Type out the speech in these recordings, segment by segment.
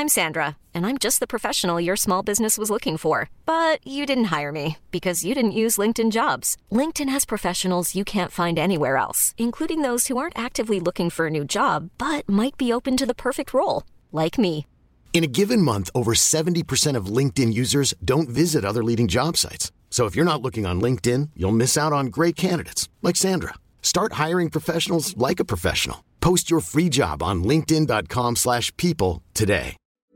I'm Sandra, and I'm just the professional your small business was looking for. But you didn't hire me because you didn't use LinkedIn Jobs. LinkedIn has professionals you can't find anywhere else, including those who aren't actively looking for a new job, but might be open to the perfect role, like me. In a given month, over 70% of LinkedIn users don't visit other leading job sites. So if you're not looking on LinkedIn, you'll miss out on great candidates like Sandra. Start hiring professionals like a professional. Post your free job on linkedin.com/people today.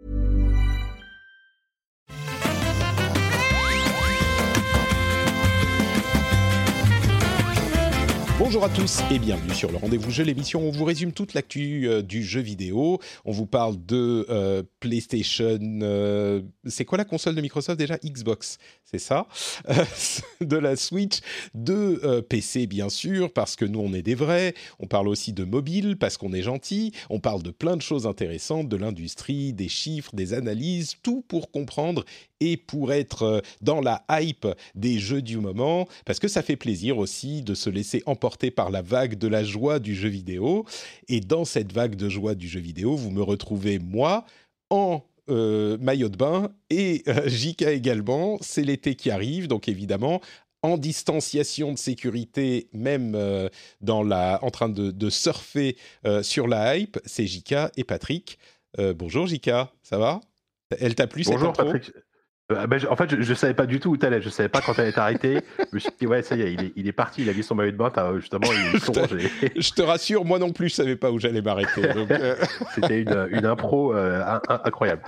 Bonjour à tous et bienvenue sur le Rendez-vous Jeu, l'émission où on vous résume toute l'actu du jeu vidéo. On vous parle de PlayStation, c'est quoi la console de Microsoft déjà ? Xbox, c'est ça, de la Switch, de PC bien sûr, parce que nous on est des vrais. On parle aussi de mobile, parce qu'on est gentil. On parle de plein de choses intéressantes, de l'industrie, des chiffres, des analyses, tout pour comprendre et pour être dans la hype des jeux du moment, parce que ça fait plaisir aussi de se laisser emporter par la vague de la joie du jeu vidéo. Et dans cette vague de joie du jeu vidéo, vous me retrouvez, moi, en maillot de bain, et JK également. C'est l'été qui arrive, donc évidemment, en distanciation de sécurité, même en train de surfer sur la hype, c'est JK et Patrick. Bonjour JK, ça va ? Elle t'a plu cette intro ? Bonjour Patrick. En fait, je savais pas du tout où t'allais. Je savais pas quand t'allais t'arrêter. Je me suis dit, ouais, ça y est, il est parti. Il a mis son maillot de bain. Justement, il plongé. Je te rassure, moi non plus, je savais pas où j'allais m'arrêter. Donc, C'était une impro incroyable.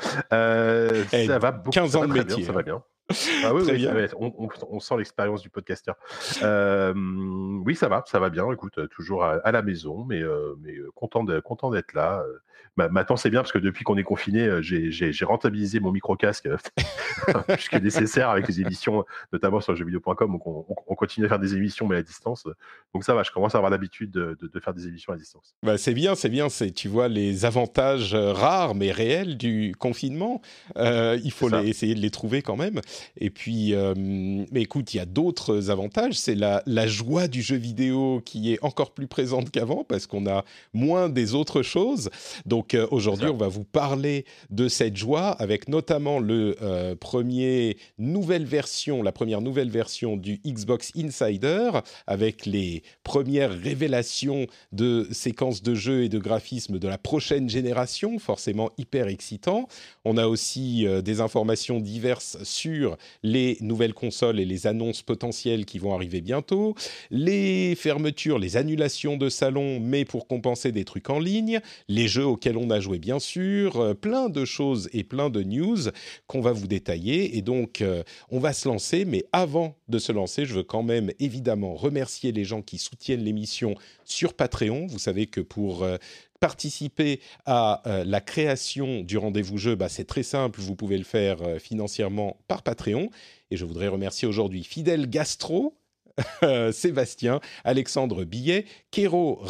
Ça va beaucoup. 15 ans de métier. Bien, ça va bien. Ah oui, oui, on sent l'expérience du podcasteur. Oui, ça va bien. Écoute, toujours à la maison, mais content d'être là. Maintenant, c'est bien parce que depuis qu'on est confiné, j'ai rentabilisé mon micro-casque plus que nécessaire avec les émissions, notamment sur jeuxvideo.com. Donc, on continue à faire des émissions, mais à distance. Donc, ça va, je commence à avoir l'habitude de faire des émissions à distance. Bah, c'est bien. Tu vois les avantages rares mais réels du confinement. Il faut essayer de les trouver quand même. Et puis, mais écoute, il y a d'autres avantages. C'est la joie du jeu vidéo qui est encore plus présente qu'avant parce qu'on a moins des autres choses. Donc, aujourd'hui, on va vous parler de cette joie avec notamment la première nouvelle version du Xbox Insider avec les premières révélations de séquences de jeux et de graphismes de la prochaine génération, forcément hyper excitant. On a aussi des informations diverses sur les nouvelles consoles et les annonces potentielles qui vont arriver bientôt, les fermetures, les annulations de salons, mais pour compenser des trucs en ligne, les jeux auxquels on a joué bien sûr, plein de choses et plein de news qu'on va vous détailler. Et donc, on va se lancer, mais avant de se lancer, je veux quand même évidemment remercier les gens qui soutiennent l'émission sur Patreon. Vous savez que pour participer à la création du Rendez-vous Jeu, c'est très simple, vous pouvez le faire financièrement par Patreon. Et je voudrais remercier aujourd'hui Fidèle Gastro, Sébastien, Alexandre Billet, Kero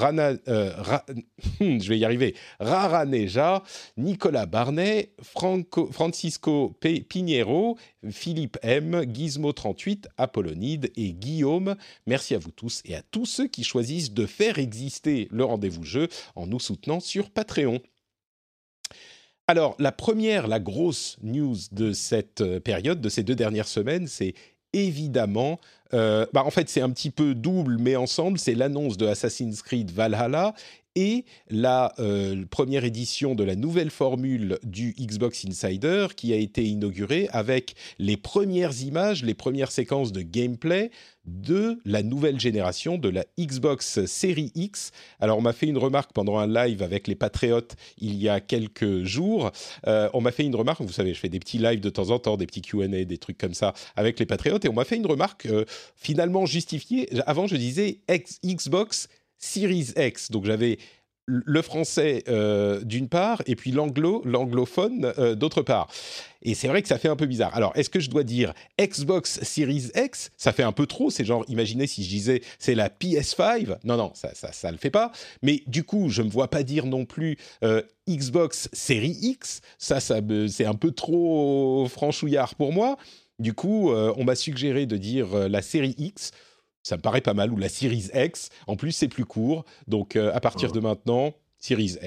je vais y arriver, Raraneja, Nicolas Barnet, Francisco Pinheiro, Philippe M, Gizmo38, Apollonide et Guillaume. Merci à vous tous et à tous ceux qui choisissent de faire exister le Rendez-vous Jeu en nous soutenant sur Patreon. Alors, la grosse news de cette période, de ces 2 dernières semaines, c'est évidemment, en fait c'est un petit peu double mais ensemble, c'est l'annonce de Assassin's Creed Valhalla et la première édition de la nouvelle formule du Xbox Insider qui a été inaugurée avec les premières images, les premières séquences de gameplay de la nouvelle génération de la Xbox Series X. Alors, on m'a fait une remarque pendant un live avec les Patriotes il y a quelques jours. On m'a fait une remarque, vous savez, je fais des petits lives de temps en temps, des petits Q&A, des trucs comme ça avec les Patriotes, et on m'a fait une remarque finalement justifiée. Avant, je disais Xbox Series X, donc j'avais le français d'une part et puis l'anglophone d'autre part. Et c'est vrai que ça fait un peu bizarre. Alors, est-ce que je dois dire Xbox Series X ? Ça fait un peu trop. C'est genre, imaginez si je disais c'est la PS5. Non, ça le fait pas. Mais du coup, je me vois pas dire non plus Xbox Series X. C'est un peu trop franchouillard pour moi. Du coup, on m'a suggéré de dire la série X. Ça me paraît pas mal, ou la Series X. En plus, c'est plus court. Donc, à partir de maintenant, Series X.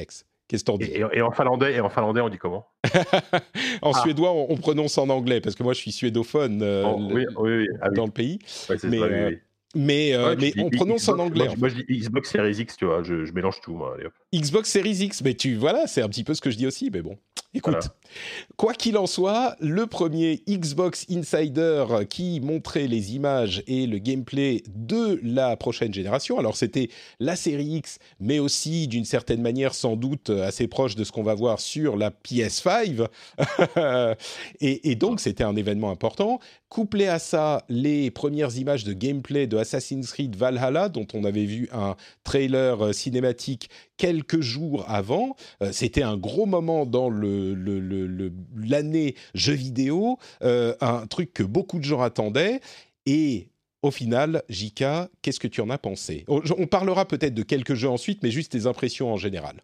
Qu'est-ce que t'en dis? Et en finlandais, on dit comment? En suédois, on prononce en anglais, parce que moi, je suis suédophone Oui, oui, oui. Ah oui. dans le pays. Ouais, c'est ça, Mais, oui, oui. mais on prononce en anglais. Moi, je dis Xbox Series X, tu vois, je mélange tout, moi. Allez, hop. Xbox Series X, mais voilà, c'est un petit peu ce que je dis aussi, mais bon. Écoute, Voilà. Quoi qu'il en soit, le premier Xbox Insider qui montrait les images et le gameplay de la prochaine génération, alors c'était la série X, mais aussi d'une certaine manière sans doute assez proche de ce qu'on va voir sur la PS5, et donc c'était un événement important. Couplé à ça, les premières images de gameplay de Assassin's Creed Valhalla, dont on avait vu un trailer cinématique quelques jours avant. C'était un gros moment dans l'année jeux vidéo, un truc que beaucoup de gens attendaient. Et au final, Jika, qu'est-ce que tu en as pensé? On parlera peut-être de quelques jeux ensuite, mais juste tes impressions en général.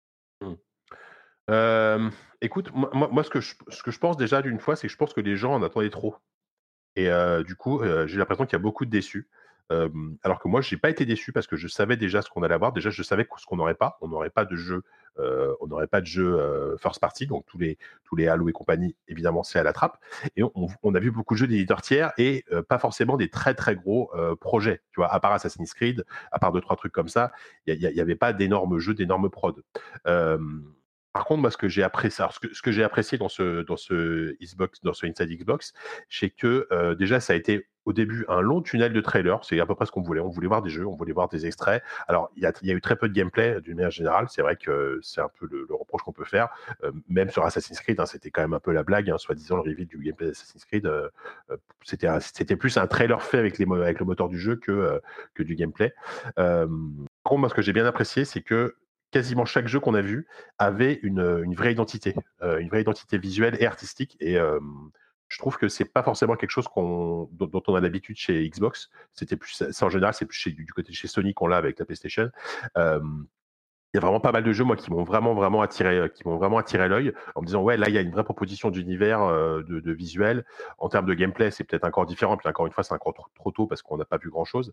Écoute, moi ce que je pense déjà d'une fois, c'est que je pense que les gens en attendaient trop. Et du coup, j'ai l'impression qu'il y a beaucoup de déçus. Alors que moi, j'ai pas été déçu parce que je savais déjà ce qu'on allait avoir. Déjà, je savais ce qu'on n'aurait pas. On n'aurait pas de jeu, first party, donc tous les Halo et compagnie, évidemment, c'est à la trappe. Et on a vu beaucoup de jeux d'éditeurs tiers et pas forcément des très très gros projets. Tu vois, à part Assassin's Creed, à part 2-3 trucs comme ça, il y avait pas d'énormes jeux, d'énormes prods. Par contre, moi, ce que j'ai apprécié, alors, ce que j'ai apprécié dans ce Xbox, dans ce Inside Xbox, c'est que déjà, ça a été au début un long tunnel de trailer. C'est à peu près ce qu'on voulait. On voulait voir des jeux, on voulait voir des extraits. Alors, il y a eu très peu de gameplay d'une manière générale. C'est vrai que c'est un peu le reproche qu'on peut faire. Même sur Assassin's Creed, hein, c'était quand même un peu la blague, hein, soi-disant le reveal du gameplay d'Assassin's Creed. C'était plus un trailer fait avec le moteur du jeu que du gameplay. Par contre, moi, ce que j'ai bien apprécié, c'est que quasiment chaque jeu qu'on a vu avait une vraie identité visuelle et artistique. Et je trouve que c'est pas forcément quelque chose dont on a l'habitude chez Xbox. C'était plus ça en général, c'est plus du côté de chez Sony qu'on l'a avec la PlayStation. Il y a vraiment pas mal de jeux, moi, qui m'ont vraiment attiré l'œil, en me disant ouais, là il y a une vraie proposition d'univers, de visuel. En termes de gameplay, c'est peut-être encore différent. Puis encore une fois, c'est encore trop tôt parce qu'on n'a pas vu grand chose.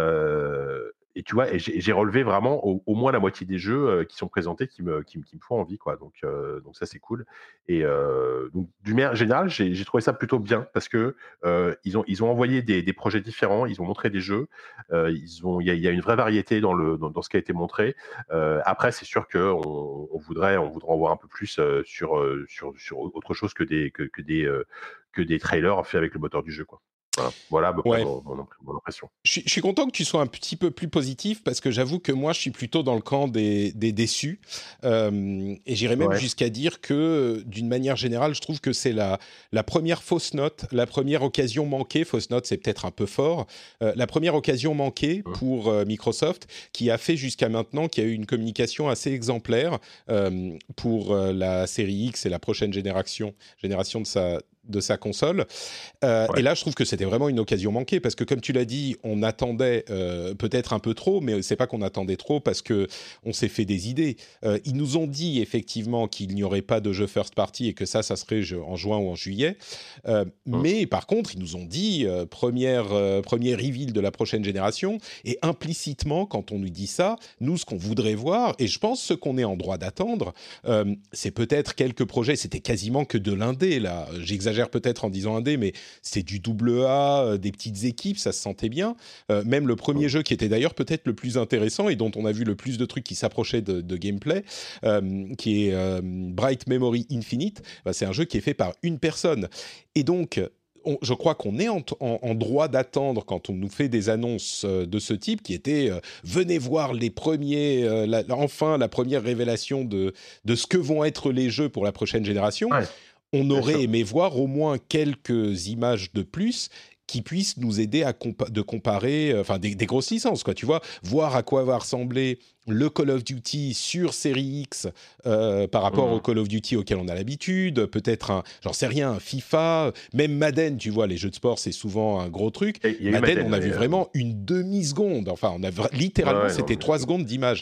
Et tu vois, et j'ai relevé vraiment au moins la moitié des jeux qui sont présentés qui me font envie, quoi. Donc ça c'est cool. Et donc d'une manière générale, j'ai trouvé ça plutôt bien parce que ils ont envoyé des projets différents, ils ont montré des jeux, il y a une vraie variété dans ce qui a été montré. Après, c'est sûr qu'on voudrait en voir un peu plus sur autre chose que des trailers faits avec le moteur du jeu, quoi. Voilà à peu près Ouais. mon impression. Je suis content que tu sois un petit peu plus positif parce que j'avoue que moi, je suis plutôt dans le camp des déçus. Et j'irais même jusqu'à dire que, d'une manière générale, je trouve que c'est la première fausse note, la première occasion manquée. Fausse note, c'est peut-être un peu fort. La première occasion manquée pour Microsoft qui a fait jusqu'à maintenant, qui a eu une communication assez exemplaire pour la série X et la prochaine génération de sa console. Et là, je trouve que c'était vraiment une occasion manquée parce que, comme tu l'as dit, on attendait peut-être un peu trop, mais c'est pas qu'on attendait trop parce que on s'est fait des idées. Ils nous ont dit effectivement qu'il n'y aurait pas de jeu first party et que ça serait en juin ou en juillet. Mais par contre, ils nous ont dit premier reveal de la prochaine génération. Et implicitement, quand on nous dit ça, nous, ce qu'on voudrait voir, et je pense ce qu'on est en droit d'attendre, c'est peut-être quelques projets. C'était quasiment que de l'indé là. J'exagère peut-être en disant indé, mais c'est du AA, des petites équipes, ça se sentait bien. Même le premier jeu qui était d'ailleurs peut-être le plus intéressant et dont on a vu le plus de trucs qui s'approchaient de gameplay, qui est Bright Memory Infinite, c'est un jeu qui est fait par une personne. Et donc, je crois qu'on est en droit d'attendre quand on nous fait des annonces de ce type qui étaient venez voir les premiers, enfin la première révélation de ce que vont être les jeux pour la prochaine génération. Ouais. On aurait aimé voir au moins quelques images de plus qui puissent nous aider à comparer, enfin des grosses licences, quoi, tu vois, voir à quoi va ressembler le Call of Duty sur Série X par rapport au Call of Duty auquel on a l'habitude, peut-être j'en sais rien, un FIFA, même Madden, tu vois, les jeux de sport, c'est souvent un gros truc. Madden, on a vu vraiment une demi-seconde, enfin, on a littéralement, c'était 3 secondes d'image.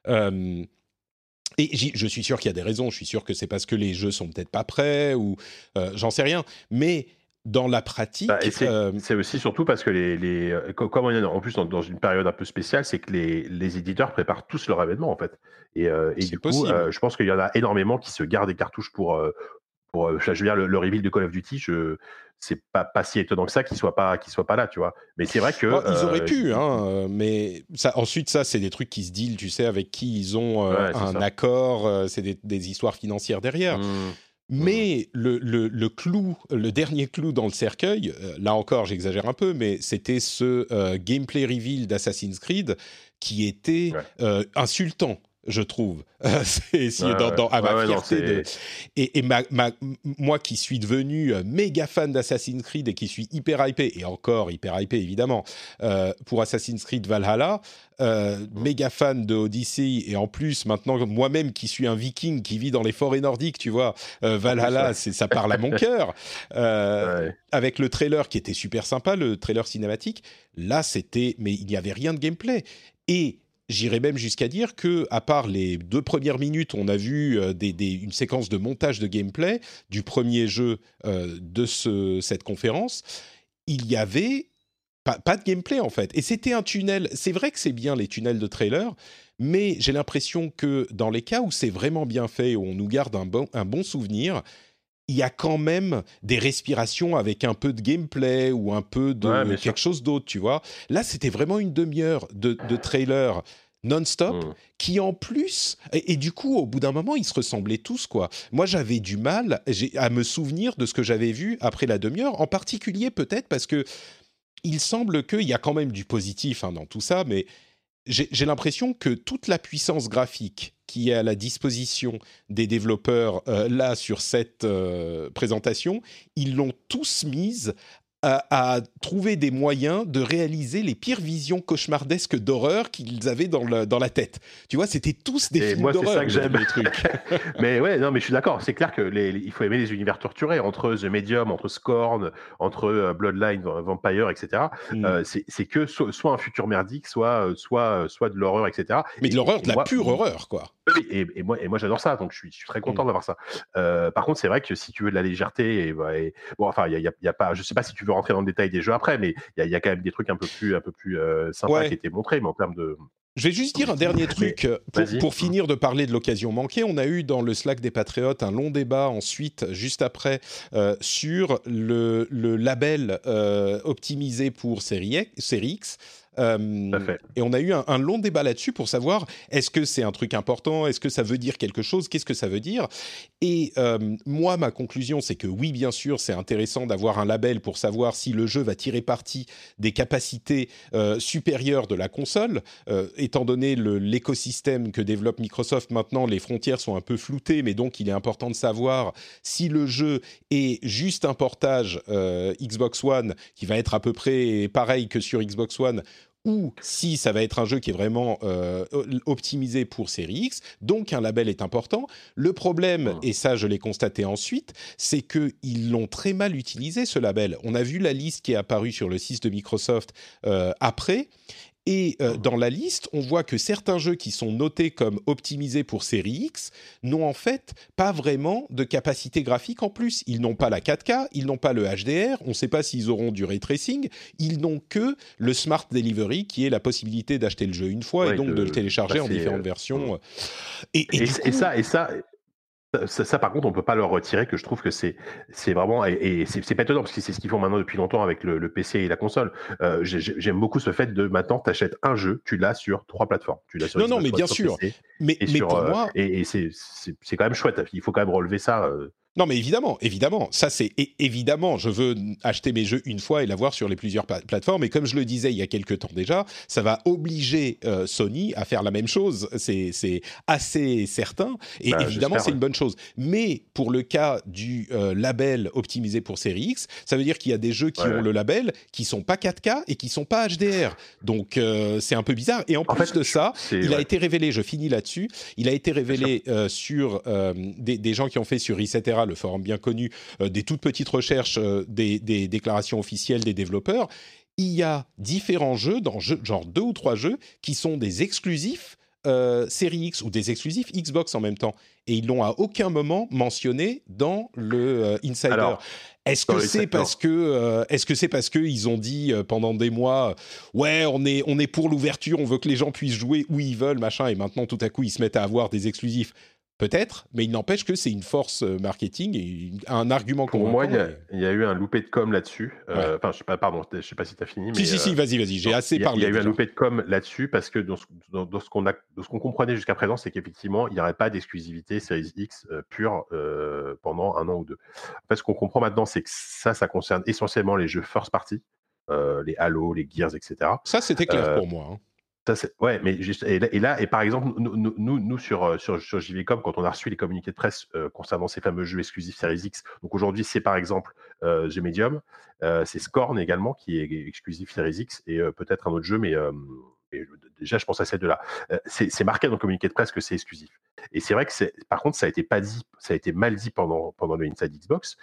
Et je suis sûr qu'il y a des raisons. Je suis sûr que c'est parce que les jeux sont peut-être pas prêts ou j'en sais rien. Mais dans la pratique... c'est aussi surtout parce que comme on est en plus dans une période un peu spéciale, c'est que les éditeurs préparent tous leur événement en fait. Et du coup, je pense qu'il y en a énormément qui se gardent des cartouches pour je veux dire, le reveal de Call of Duty, c'est pas si étonnant que ça qu'il soit pas là, tu vois. Mais c'est vrai que ils auraient pu, mais ensuite ça c'est des trucs qui se deal, tu sais, avec qui ils ont un accord, c'est des histoires financières derrière. Mais le clou, le dernier clou dans le cercueil, là encore j'exagère un peu, mais c'était ce gameplay reveal d'Assassin's Creed qui était insultant. Je trouve, moi qui suis devenu méga fan d'Assassin's Creed et qui suis hyper hypé, et encore hyper hypé évidemment, pour Assassin's Creed Valhalla, méga fan de Odyssey, et en plus maintenant moi-même qui suis un viking qui vit dans les forêts nordiques, tu vois, Valhalla, ça parle à mon cœur, avec le trailer qui était super sympa, le trailer cinématique, là mais il n'y avait rien de gameplay, et j'irais même jusqu'à dire que, à part les 2 premières minutes, on a vu une séquence de montage de gameplay du premier jeu de cette conférence. Il y avait pas de gameplay en fait, et c'était un tunnel. C'est vrai que c'est bien les tunnels de trailer, mais j'ai l'impression que dans les cas où c'est vraiment bien fait, où on nous garde un bon souvenir, il y a quand même des respirations avec un peu de gameplay ou un peu de quelque chose d'autre, tu vois. Là, c'était vraiment une demi-heure de trailer non-stop, qui en plus... Et du coup, au bout d'un moment, ils se ressemblaient tous, quoi. Moi, j'avais du mal à me souvenir de ce que j'avais vu après la demi-heure, en particulier peut-être parce que il semble qu'il y a quand même du positif dans tout ça, mais j'ai l'impression que toute la puissance graphique qui est à la disposition des développeurs là sur cette présentation, ils l'ont tous mise à trouver des moyens de réaliser les pires visions cauchemardesques d'horreur qu'ils avaient dans la tête. Tu vois, c'était tous des films d'horreur. C'est ça que j'aime, les trucs. Mais ouais, non, mais je suis d'accord. C'est clair que il faut aimer les univers torturés, entre The Medium, entre Scorn, entre Bloodline, Vampire, etc. C'est que soit un futur merdique, soit de l'horreur, etc. Mais de l'horreur, de la pure horreur, quoi. Oui, et moi j'adore ça, donc je suis très content d'avoir ça. Par contre, c'est vrai que si tu veux de la légèreté, bon, enfin, il y a pas, je sais pas si tu veux rentrer dans le détail des jeux après, mais il y a quand même des trucs un peu plus sympas qui étaient montrés, mais en termes de... Je vais juste dire un dernier truc pour finir de parler de l'occasion manquée. On a eu dans le Slack des Patriotes un long débat ensuite, juste après, sur le label optimisé pour série X. Et on a eu un long débat là-dessus pour savoir est-ce que c'est un truc important, est-ce que ça veut dire quelque chose, qu'est-ce que ça veut dire. Et moi, ma conclusion, c'est que oui, bien sûr, c'est intéressant d'avoir un label pour savoir si le jeu va tirer parti des capacités supérieures de la console. Étant donné l'écosystème que développe Microsoft maintenant, les frontières sont un peu floutées, mais donc il est important de savoir si le jeu est juste un portage Xbox One qui va être à peu près pareil que sur Xbox One, ou si ça va être un jeu qui est vraiment optimisé pour Série X, donc un label est important. Le problème, et ça je l'ai constaté ensuite, c'est qu'ils l'ont très mal utilisé ce label. On a vu la liste qui est apparue sur le site de Microsoft après, et dans la liste, on voit que certains jeux qui sont notés comme optimisés pour Série X n'ont en fait pas vraiment de capacité graphique en plus. Ils n'ont pas la 4K, ils n'ont pas le HDR, on ne sait pas s'ils auront du ray tracing, ils n'ont que le Smart Delivery qui est la possibilité d'acheter le jeu une fois et donc de le télécharger en différentes versions. Ça, par contre, on peut pas leur retirer, que je trouve que c'est vraiment, et c'est pas étonnant parce que c'est ce qu'ils font maintenant depuis longtemps avec le PC et la console. J'aime beaucoup ce fait de maintenant t'achètes un jeu, tu l'as sur 3 platéformes. Tu l'as sur Xbox, mais bien sûr. PC, mais pour moi, et c'est quand même chouette. Il faut quand même relever ça. Non, mais évidemment. Ça, c'est évidemment, je veux acheter mes jeux une fois et l'avoir sur les plusieurs plateformes. Et comme je le disais il y a quelques temps déjà, ça va obliger Sony à faire la même chose. C'est assez certain. Et évidemment, c'est une bonne chose. Mais pour le cas du label optimisé pour Série X, ça veut dire qu'il y a des jeux qui ont le label qui sont pas 4K et qui sont pas HDR. Donc, c'est un peu bizarre. Et en plus de ça, il a été révélé, je finis là-dessus, il a été révélé sur des gens qui ont fait sur etc., le forum bien connu, des toutes petites recherches, des déclarations officielles des développeurs. Il y a différents jeux, genre 2 ou 3 jeux, qui sont des exclusifs Series X ou des exclusifs Xbox en même temps. Et ils l'ont à aucun moment mentionné dans le Insider. Alors, est-ce que c'est parce que ils ont dit pendant des mois, ouais, on est pour l'ouverture, on veut que les gens puissent jouer où ils veulent, machin, et maintenant tout à coup ils se mettent à avoir des exclusifs? Peut-être, mais il n'empêche que c'est une force marketing et un argument convaincant. Pour moi, il y a eu un loupé de com là-dessus. Enfin, je sais pas si tu as fini. Mais, si, vas-y, j'ai assez parlé. Il y a eu un loupé de com là-dessus parce que dans ce qu'on comprenait jusqu'à présent, c'est qu'effectivement, il n'y aurait pas d'exclusivité Series X pure pendant 1 an ou 2. En fait, ce qu'on comprend maintenant, c'est que ça concerne essentiellement les jeux first party, les Halo, les Gears, etc. Ça, c'était clair pour moi. Ouais, mais et par exemple, nous sur JVcom, quand on a reçu les communiqués de presse concernant ces fameux jeux exclusifs Series X, donc aujourd'hui c'est par exemple G-Medium, c'est Scorn également qui est exclusif Series X et peut-être un autre jeu, mais déjà je pense à ces deux-là. C'est marqué dans le communiqué de presse que c'est exclusif. Et c'est vrai que par contre ça a été mal dit pendant le Inside Xbox.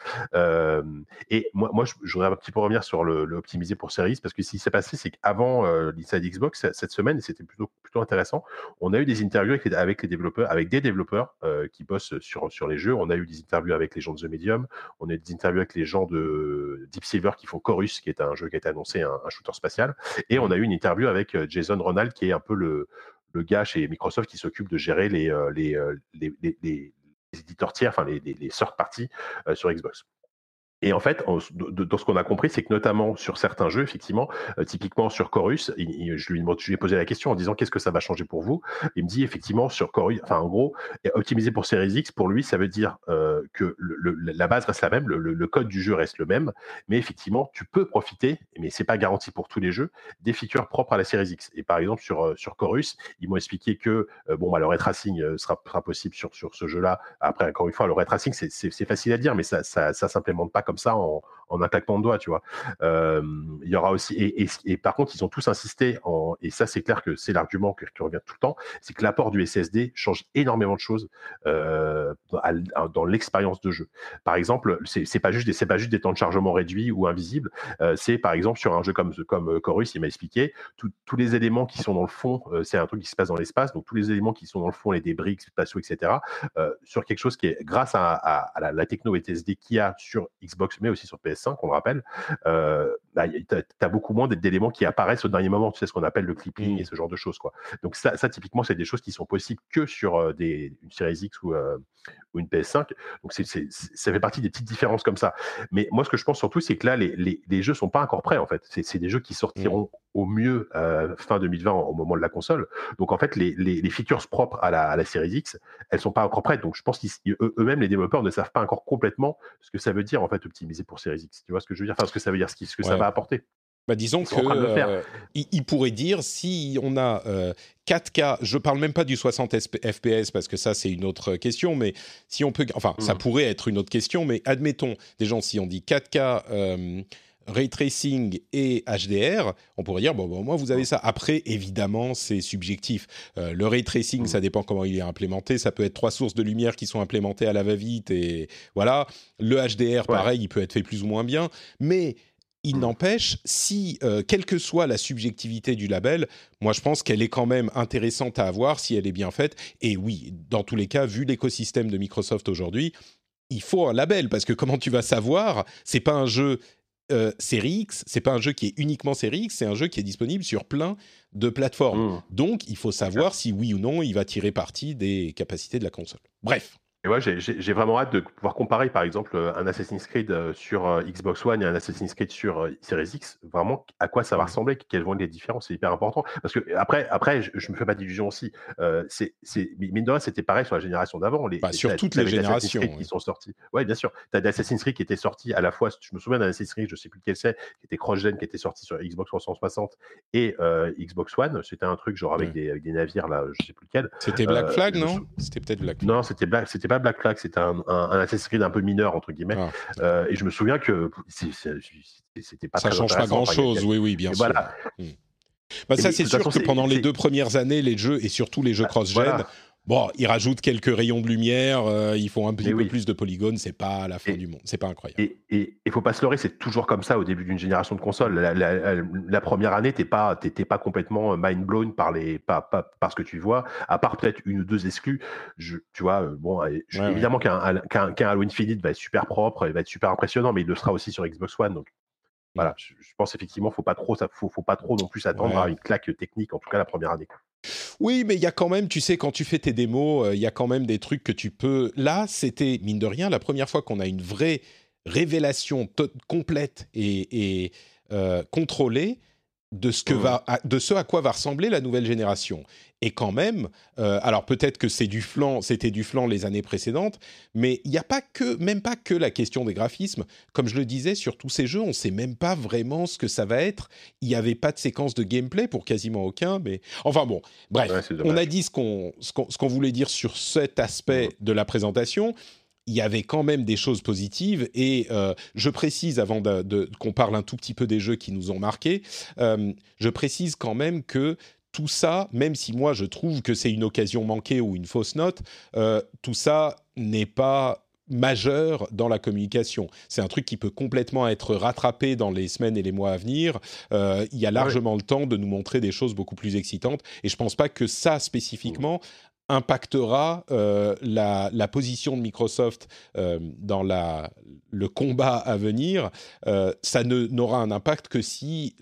Et moi je voudrais un petit peu revenir sur le optimisé pour Series, parce que ce qui s'est passé, c'est qu'avant l'Inside Xbox cette semaine, et c'était plutôt intéressant, on a eu des interviews avec des développeurs qui bossent sur les jeux. On a eu des interviews avec les gens de The Medium, on a eu des interviews avec les gens de Deep Silver qui font Chorus, qui est un jeu qui a été annoncé, un shooter spatial, et on a eu une interview avec Jason Ronald, qui est un peu le gars chez Microsoft qui s'occupe de gérer les éditeurs tiers, enfin les third parties sur Xbox. Et en fait, dans ce qu'on a compris, c'est que notamment sur certains jeux, effectivement, typiquement sur Chorus, je lui ai posé la question en disant qu'est-ce que ça va changer pour vous. Il me dit effectivement sur Chorus, enfin en gros, optimisé pour Series X, pour lui, ça veut dire que la base reste la même, le code du jeu reste le même, mais effectivement, tu peux profiter, mais c'est pas garanti pour tous les jeux, des features propres à la Series X. Et par exemple sur Chorus, ils m'ont expliqué que le ray tracing sera possible sur ce jeu-là. Après, encore une fois, le ray tracing, c'est facile à dire, mais ça s'implémente pas comme ça en un claquement de doigts, tu vois. Il y aura aussi et par contre ils ont tous insisté et ça c'est clair que c'est l'argument que tu reviens tout le temps, c'est que l'apport du SSD change énormément de choses dans l'expérience de jeu. Par exemple, c'est pas juste des temps de chargement réduits ou invisibles. C'est par exemple sur un jeu comme Chorus, il m'a expliqué tous les éléments qui sont dans le fond, c'est un truc qui se passe dans l'espace, donc tous les éléments qui sont dans le fond, les débris spatiaux, etc. Sur quelque chose qui est grâce à la techno SSD qu'il y a sur Xbox, mais aussi sur PS5, on le rappelle, t'as beaucoup moins d'éléments qui apparaissent au dernier moment, tu sais, ce qu'on appelle le clipping et ce genre de choses, quoi. Donc ça typiquement, c'est des choses qui sont possibles que sur une Series X ou une PS5. Donc ça fait partie des petites différences comme ça. Mais moi, ce que je pense surtout, c'est que là, les jeux sont pas encore prêts, en fait. C'est des jeux qui sortiront au mieux fin 2020 au moment de la console. Donc en fait, les features propres à la Series X, elles sont pas encore prêtes. Donc je pense qu'eux-mêmes, les développeurs ne savent pas encore complètement ce que ça veut dire, en fait, optimiser pour Series X. Tu vois ce que je veux dire? Enfin, ce que ça veut dire, ce que ça va apporter. Disons qu'il pourrait dire, si on a 4K, je parle même pas du 60 FPS parce que ça c'est une autre question, mais si on peut, enfin ça pourrait être une autre question, mais admettons, si on dit 4K Ray Tracing et HDR, on pourrait dire, moi vous avez ça. Après, évidemment, c'est subjectif. Le Ray Tracing, ça dépend comment il est implémenté. Ça peut être 3 sources de lumière qui sont implémentées à la va-vite et voilà. Le HDR, pareil, il peut être fait plus ou moins bien, mais il n'empêche, si, quelle que soit la subjectivité du label, moi je pense qu'elle est quand même intéressante à avoir si elle est bien faite. Et oui, dans tous les cas, vu l'écosystème de Microsoft aujourd'hui, il faut un label, parce que comment tu vas savoir, c'est pas un jeu Série X, c'est pas un jeu qui est uniquement Série X, c'est un jeu qui est disponible sur plein de plateformes. Donc il faut savoir si oui ou non il va tirer parti des capacités de la console. Bref. Et moi, j'ai vraiment hâte de pouvoir comparer, par exemple, un Assassin's Creed sur Xbox One et un Assassin's Creed sur Series X. Vraiment, à quoi ça va ressembler, quelles vont être les différences, c'est hyper important. Parce que après, je me fais pas d'illusions aussi. Mine de rien, c'était pareil sur la génération d'avant. Sur toutes les générations qui sont sortis. Ouais, bien sûr. T'as des Assassin's Creed qui étaient sortis à la fois. Je me souviens d'un Assassin's Creed, je sais plus lequel c'est, qui était cross-gen, qui était sorti sur Xbox 360 et Xbox One. C'était un truc genre avec des navires là, je sais plus lequel. C'était Black Flag, non? C'était peut-être Black Flag. Non, c'était pas Black Flag, c'était un Assassin's Creed un peu mineur entre guillemets. Et je me souviens que c'était pas ça très change pas grand chose, oui, bien sûr. Voilà. Ça c'est sûr que pendant les 2 premières années, les jeux et surtout les jeux cross-gen, Bon, ils rajoutent quelques rayons de lumière, ils font un petit peu oui. plus de polygones, c'est pas la fin du monde, c'est pas incroyable. Et faut pas se leurrer, c'est toujours comme ça au début d'une génération de consoles. La première année, t'es pas complètement mind blown par ce que tu vois, à part peut-être une ou deux exclus. Tu vois, évidemment qu'un Halo Infinite va être super propre, il va être super impressionnant, mais il le sera aussi sur Xbox One. Donc voilà, je pense effectivement, faut pas trop non plus s'attendre à une claque technique, en tout cas la première année. Oui, mais il y a quand même, tu sais, quand tu fais tes démos, il y a quand même des trucs que tu peux. Là, c'était mine de rien la première fois qu'on a une vraie révélation complète et contrôlée de ce à quoi va ressembler la nouvelle génération. Et quand même, alors peut-être que c'était du flan les années précédentes, mais il n'y a même pas que la question des graphismes. Comme je le disais, sur tous ces jeux, on ne sait même pas vraiment ce que ça va être. Il n'y avait pas de séquence de gameplay pour quasiment aucun, mais enfin bon, bref, on a dit ce qu'on voulait dire sur cet aspect de la présentation. Il y avait quand même des choses positives et je précise, avant qu'on parle un tout petit peu des jeux qui nous ont marqués, je précise quand même que tout ça, même si moi je trouve que c'est une occasion manquée ou une fausse note, tout ça n'est pas majeur dans la communication. C'est un truc qui peut complètement être rattrapé dans les semaines et les mois à venir. Il y a largement le temps de nous montrer des choses beaucoup plus excitantes et je pense pas que ça spécifiquement impactera la position de Microsoft dans le combat à venir. Ça n'aura un impact que si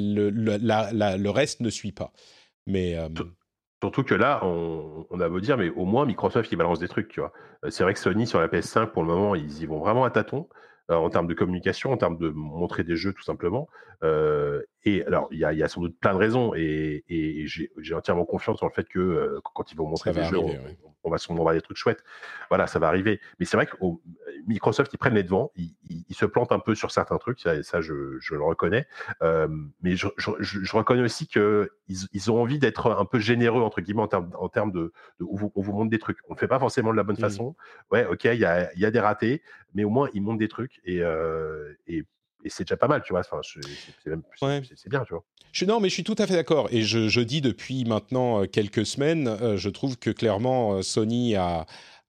le reste ne suit pas. Mais surtout que là, on a beau dire, mais au moins Microsoft il balance des trucs, tu vois. C'est vrai que Sony sur la PS5 pour le moment ils y vont vraiment à tâtons. En termes de communication, en termes de montrer des jeux tout simplement. Et alors, il y a sans doute plein de raisons et j'ai entièrement confiance dans le fait que quand ils vont montrer des jeux, on va sûrement voir des trucs chouettes. Voilà, ça va arriver. Mais c'est vrai que Microsoft, ils prennent les devants, ils se plantent un peu sur certains trucs, ça je le reconnais. Mais je reconnais aussi qu'ils ont envie d'être un peu généreux, entre guillemets, en termes de on vous montre des trucs. On ne le fait pas forcément de la bonne façon. Ouais, ok, il y a des ratés, mais au moins ils montrent des trucs et c'est déjà pas mal, tu vois. Enfin, c'est bien, tu vois. Mais je suis tout à fait d'accord. Et je dis depuis maintenant quelques semaines, je trouve que clairement Sony a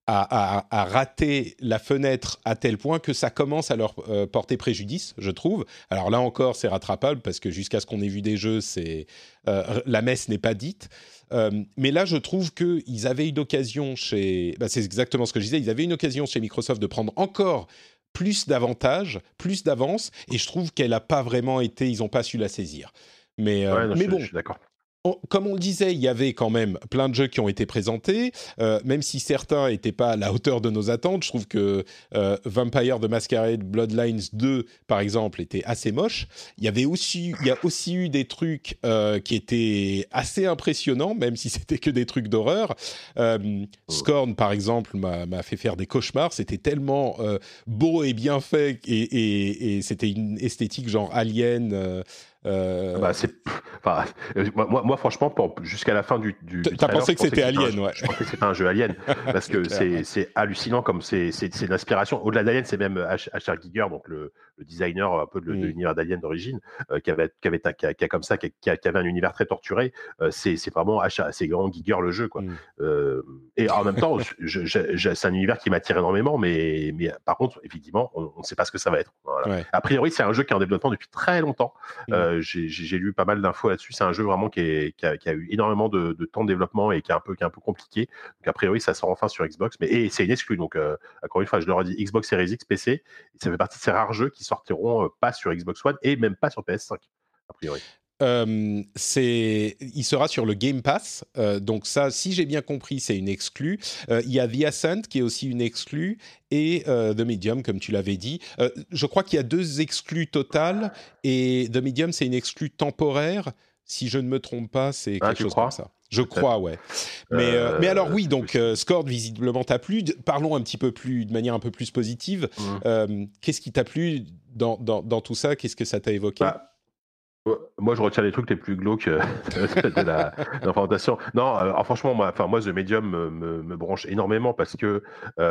raté la fenêtre à tel point que ça commence à leur porter préjudice, je trouve. Alors là encore, c'est rattrapable parce que jusqu'à ce qu'on ait vu des jeux, la messe n'est pas dite. Mais là, je trouve qu'ils avaient une occasion c'est exactement ce que je disais, ils avaient une occasion chez Microsoft de prendre encore plus d'avantages, plus d'avance, et je trouve qu'elle n'a pas vraiment été, ils n'ont pas su la saisir. Mais bon, je suis d'accord. Comme on le disait, il y avait quand même plein de jeux qui ont été présentés, même si certains n'étaient pas à la hauteur de nos attentes. Je trouve que Vampire the Masquerade Bloodlines 2, par exemple, était assez moche. Il y a aussi eu des trucs qui étaient assez impressionnants, même si c'était que des trucs d'horreur. Scorn, par exemple, m'a fait faire des cauchemars. C'était tellement beau et bien fait, et c'était une esthétique genre Alien. Moi, franchement, jusqu'à la fin du T'as pensé que c'était Alien, ouais. Je pensais que c'était un jeu Alien parce que c'est hallucinant comme c'est une inspiration. Au-delà d'Alien, c'est même H.R. Giger, donc le designer un peu de l'univers d'Alien d'origine, qui avait un univers très torturé. C'est vraiment c'est grand Giger le jeu, quoi. Et en même temps, c'est un univers qui m'attire énormément, mais par contre, effectivement, on ne sait pas ce que ça va être. Voilà. Ouais. A priori, c'est un jeu qui est en développement depuis très longtemps. J'ai lu pas mal d'infos là-dessus. C'est un jeu vraiment qui a eu énormément de temps de développement et qui est un peu compliqué. Donc a priori, ça sort enfin sur Xbox, et c'est une exclue. Donc encore une fois, je leur ai dit Xbox Series X, PC. Et ça fait partie de ces rares jeux qui sortiront pas sur Xbox One et même pas sur PS5 a priori. Il sera sur le Game Pass, donc ça, si j'ai bien compris, c'est une exclue. Il y a The Ascent qui est aussi une exclue et The Medium, comme tu l'avais dit. Je crois qu'il y a 2 exclus totales et The Medium, c'est une exclue temporaire. Si je ne me trompe pas, c'est quelque chose comme ça. Je crois, ouais. Mais alors oui, donc Scorn visiblement t'a plu. Parlons de manière un peu plus positive. Qu'est-ce qui t'a plu dans tout ça? Qu'est-ce que ça t'a évoqué? Moi, je retiens les trucs les plus glauques de la présentation. Non, franchement, moi, The Medium me branche énormément parce que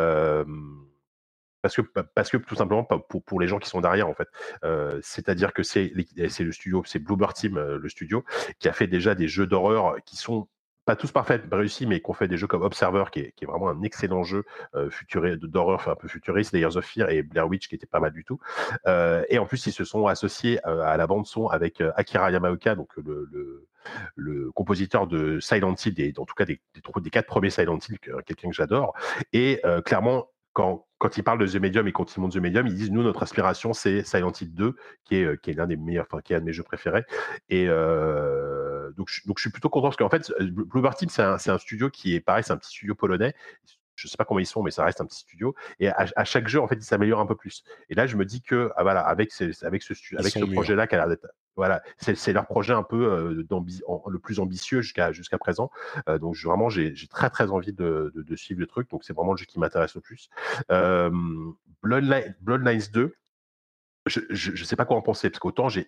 tout simplement pour les gens qui sont derrière, en fait. C'est-à-dire que c'est le studio, c'est Bloober Team, le studio, qui a fait déjà des jeux d'horreur qui sont pas tous parfaits, réussis, mais qui ont fait des jeux comme Observer, qui est vraiment un excellent jeu d'horreur, enfin, un peu futuriste, Layers of Fear et Blair Witch, qui était pas mal du tout. Et en plus, ils se sont associés à la bande son avec Akira Yamaoka, donc le compositeur de Silent Hill, en tout cas des 4 premiers Silent Hill, quelqu'un que j'adore. Et clairement, quand ils parlent de The Medium et quand ils montent The Medium, ils disent nous, notre inspiration, c'est Silent Hill 2, qui est l'un des meilleurs, enfin, qui est un de mes jeux préférés. Et donc je suis plutôt content parce qu'en fait, Bloober Team, c'est un studio qui est pareil, c'est un petit studio polonais. Je sais pas comment ils sont, mais ça reste un petit studio. Et à chaque jeu, en fait, ils s'améliorent un peu plus. Et là, je me dis que voilà, avec ce projet-là, qui a l'air d'être, voilà, c'est leur projet un peu le plus ambitieux jusqu'à présent. Donc vraiment, j'ai très très envie de suivre le truc. Donc c'est vraiment le jeu qui m'intéresse le plus. Bloodlines 2. Je sais pas quoi en penser parce qu'autant je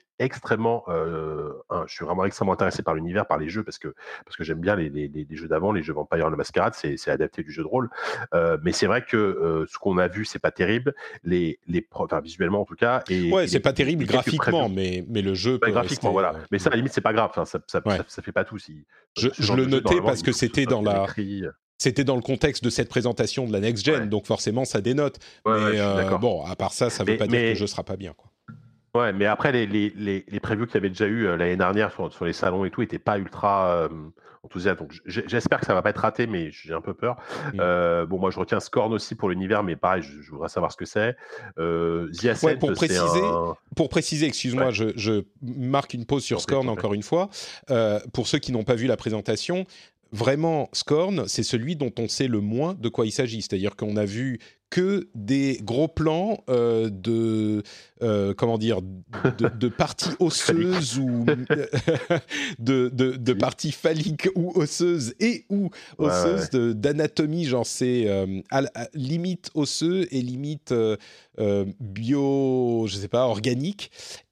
suis vraiment extrêmement intéressé par l'univers, par les jeux parce que j'aime bien les jeux d'avant, les jeux Vampire la Mascarade, c'est adapté du jeu de rôle. Mais c'est vrai que ce qu'on a vu, c'est pas terrible, enfin, visuellement en tout cas. Ouais, c'est pas terrible graphiquement, mais le jeu peut graphiquement, rester, voilà. Mais ça, à la limite, c'est pas grave. Enfin, ça fait pas tout. Je le notais parce que c'était dans le contexte de cette présentation de la Next Gen, donc forcément ça dénote. Mais bon, à part ça, ça veut pas dire que le jeu sera pas bien, quoi. Ouais, mais après les previews qu'il y avait déjà eu l'année dernière sur les salons et tout étaient pas ultra enthousiastes. Donc j'espère que ça va pas être raté, mais j'ai un peu peur. Bon, moi je retiens Scorn aussi pour l'univers, mais pareil, je voudrais savoir ce que c'est. The Ascent, pour préciser, excuse-moi, je marque une pause sur Scorn encore une fois. Pour ceux qui n'ont pas vu la présentation, vraiment, Scorn, c'est celui dont on sait le moins de quoi il s'agit. C'est-à-dire qu'on a vu que des gros plans de parties osseuses ou de parties phalliques ou osseuses d'anatomie, genre c'est limite osseux et limite je sais pas, organique.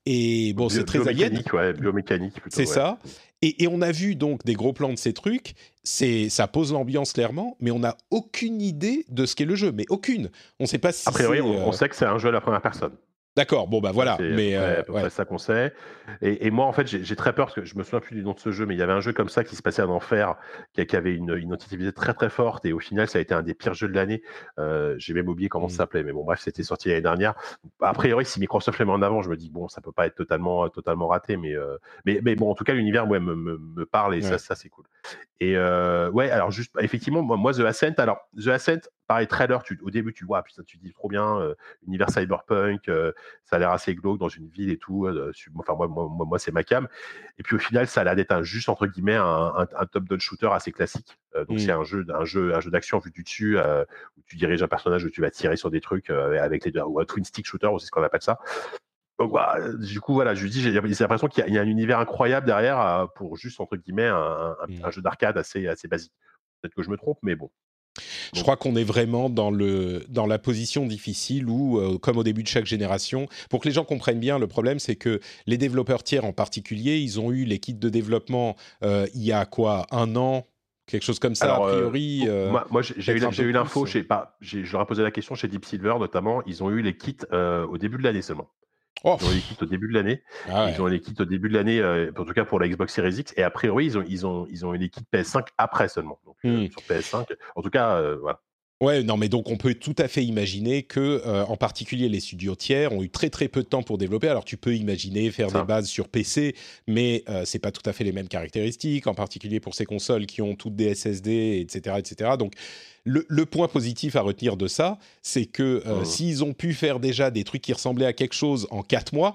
Et bon, c'est très alien. Biomécanique plutôt. C'est ça. Et on a vu donc des gros plans de ces trucs, ça pose l'ambiance clairement, mais on n'a aucune idée de ce qu'est le jeu, mais aucune. On ne sait pas si a priori, on sait que c'est un jeu à la première personne. D'accord, bon bah voilà. C'est à peu près ça qu'on sait. Et moi, en fait, j'ai très peur parce que je me souviens plus du nom de ce jeu, mais il y avait un jeu comme ça qui se passait en enfer, qui avait une identité très très forte, et au final, ça a été un des pires jeux de l'année. J'ai même oublié comment ça s'appelait, mais bon, bref, c'était sorti l'année dernière. A priori, si Microsoft le met en avant, je me dis bon, ça peut pas être totalement raté, mais bon, en tout cas, l'univers, ouais, me parle et ça c'est cool. Et ouais, alors juste, effectivement, moi The Ascent, pareil, trailer, au début, tu vois, putain, tu te dis trop bien, univers cyberpunk, ça a l'air assez glauque dans une ville et tout. Enfin, moi, c'est ma cam. Et puis au final, ça a l'air d'être juste entre guillemets un top-down shooter assez classique. Donc c'est un jeu d'action vu du dessus où tu diriges un personnage où tu vas tirer sur des trucs avec ou un twin stick shooter, c'est ce qu'on appelle ça. Donc du coup voilà, je lui dis, j'ai l'impression qu'il y a un univers incroyable derrière pour juste entre guillemets un jeu d'arcade assez basique. Peut-être que je me trompe, mais bon. Je crois qu'on est vraiment dans la position difficile où, comme au début de chaque génération, pour que les gens comprennent bien, le problème c'est que les développeurs tiers en particulier, ils ont eu les kits de développement il y a quoi, 1 an, quelque chose comme ça. Alors, a priori. Moi j'ai eu l'info, je leur ai posé la question chez Deep Silver notamment, ils ont eu les kits au début de l'année seulement. Ils ont eu les kits au début de l'année. Ils ont eu les kits au début de l'année, en tout cas pour la Xbox Series X. Et a priori, ils ont eu les kits PS5 après seulement. Donc sur PS5, en tout cas, voilà. Ouais, non, mais donc on peut tout à fait imaginer que, en particulier les studios tiers ont eu très très peu de temps pour développer. Alors tu peux imaginer faire des bases sur PC, mais c'est pas tout à fait les mêmes caractéristiques, en particulier pour ces consoles qui ont toutes des SSD, etc., etc. Donc le point positif à retenir de ça, c'est que s'ils ont pu faire déjà des trucs qui ressemblaient à quelque chose en 4 mois,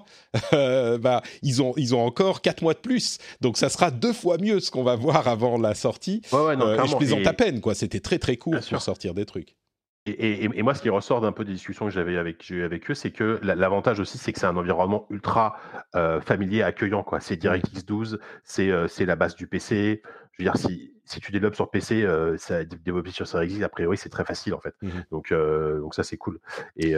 ils ont encore 4 mois de plus. Donc ça sera 2 fois mieux ce qu'on va voir avant la sortie. Et je plaisante à peine, quoi. C'était très très court pour sortir des trucs. Et moi, ce qui ressort d'un peu des discussions que j'ai eu avec eux, c'est que l'avantage aussi, c'est que c'est un environnement ultra familier, accueillant, quoi. C'est DirectX 12, c'est la base du PC. Je veux dire, si tu développes sur PC, développer sur Series X, a priori, c'est très facile, en fait. Donc ça, c'est cool. Et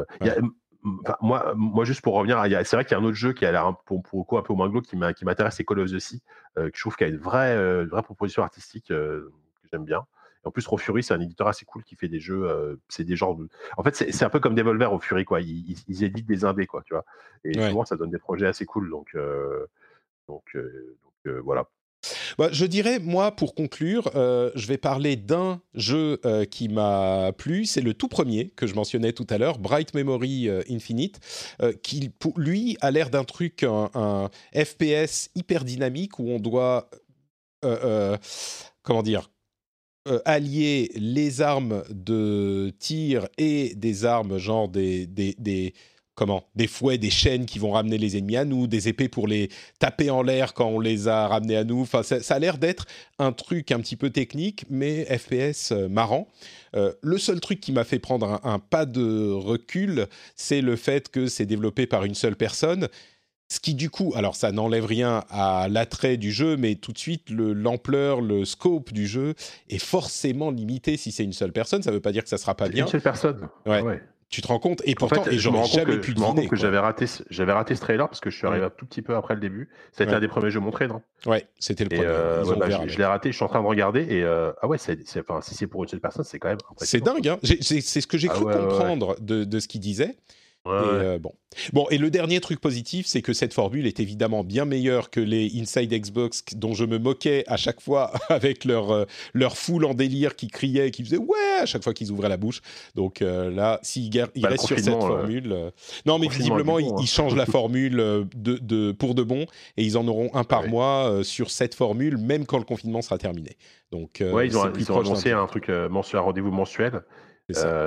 moi, juste pour revenir, c'est vrai qu'il y a un autre jeu qui a l'air pour le coup un peu moins glauque qui m'intéresse, c'est Call of the Sea, que je trouve qu'il y a une vraie proposition artistique que j'aime bien. En plus, Raw Fury, c'est un éditeur assez cool qui fait des jeux. C'est des genres. En fait, c'est un peu comme Devolver au Fury, quoi. Ils éditent des indés, quoi, tu vois. Et souvent, ça donne des projets assez cool. Donc voilà. Je dirais, moi, pour conclure, je vais parler d'un jeu qui m'a plu. C'est le tout premier que je mentionnais tout à l'heure, Bright Memory Infinite, qui, pour lui, a l'air d'un truc, un FPS hyper dynamique où on doit, comment dire, allier les armes de tir et des armes genre des fouets, des chaînes qui vont ramener les ennemis à nous, des épées pour les taper en l'air quand on les a ramenés à nous. Enfin, ça a l'air d'être un truc un petit peu technique, mais FPS marrant. Le seul truc qui m'a fait prendre un pas de recul, c'est le fait que c'est développé par une seule personne. Ce qui, du coup, alors ça n'enlève rien à l'attrait du jeu, mais tout de suite, l'ampleur, le scope du jeu est forcément limité si c'est une seule personne. Ça ne veut pas dire que ça ne sera pas bien. Une seule personne. Ouais. Tu te rends compte? Et pourtant, j'aurais jamais pu deviner. Je me rends compte que j'avais raté ce trailer parce que je suis arrivé un tout petit peu après le début. C'était un des premiers jeux montrés, non? Ouais, c'était le premier. Je l'ai raté, je suis en train de regarder et si c'est pour une seule personne, c'est quand même impressionnant. C'est dingue, hein. C'est ce que j'ai cru comprendre de ce qu'il disait. Et le dernier truc positif, c'est que cette formule est évidemment bien meilleure que les Inside Xbox dont je me moquais à chaque fois avec leur foule en délire qui criait, qui faisait ouais à chaque fois qu'ils ouvraient la bouche. Donc là, s'ils restent sur cette formule, non mais visiblement ils changent la formule pour de bon et ils en auront un par mois sur cette formule, même quand le confinement sera terminé. Donc ils ont annoncé un truc mensuel, un rendez-vous mensuel. C'est ça.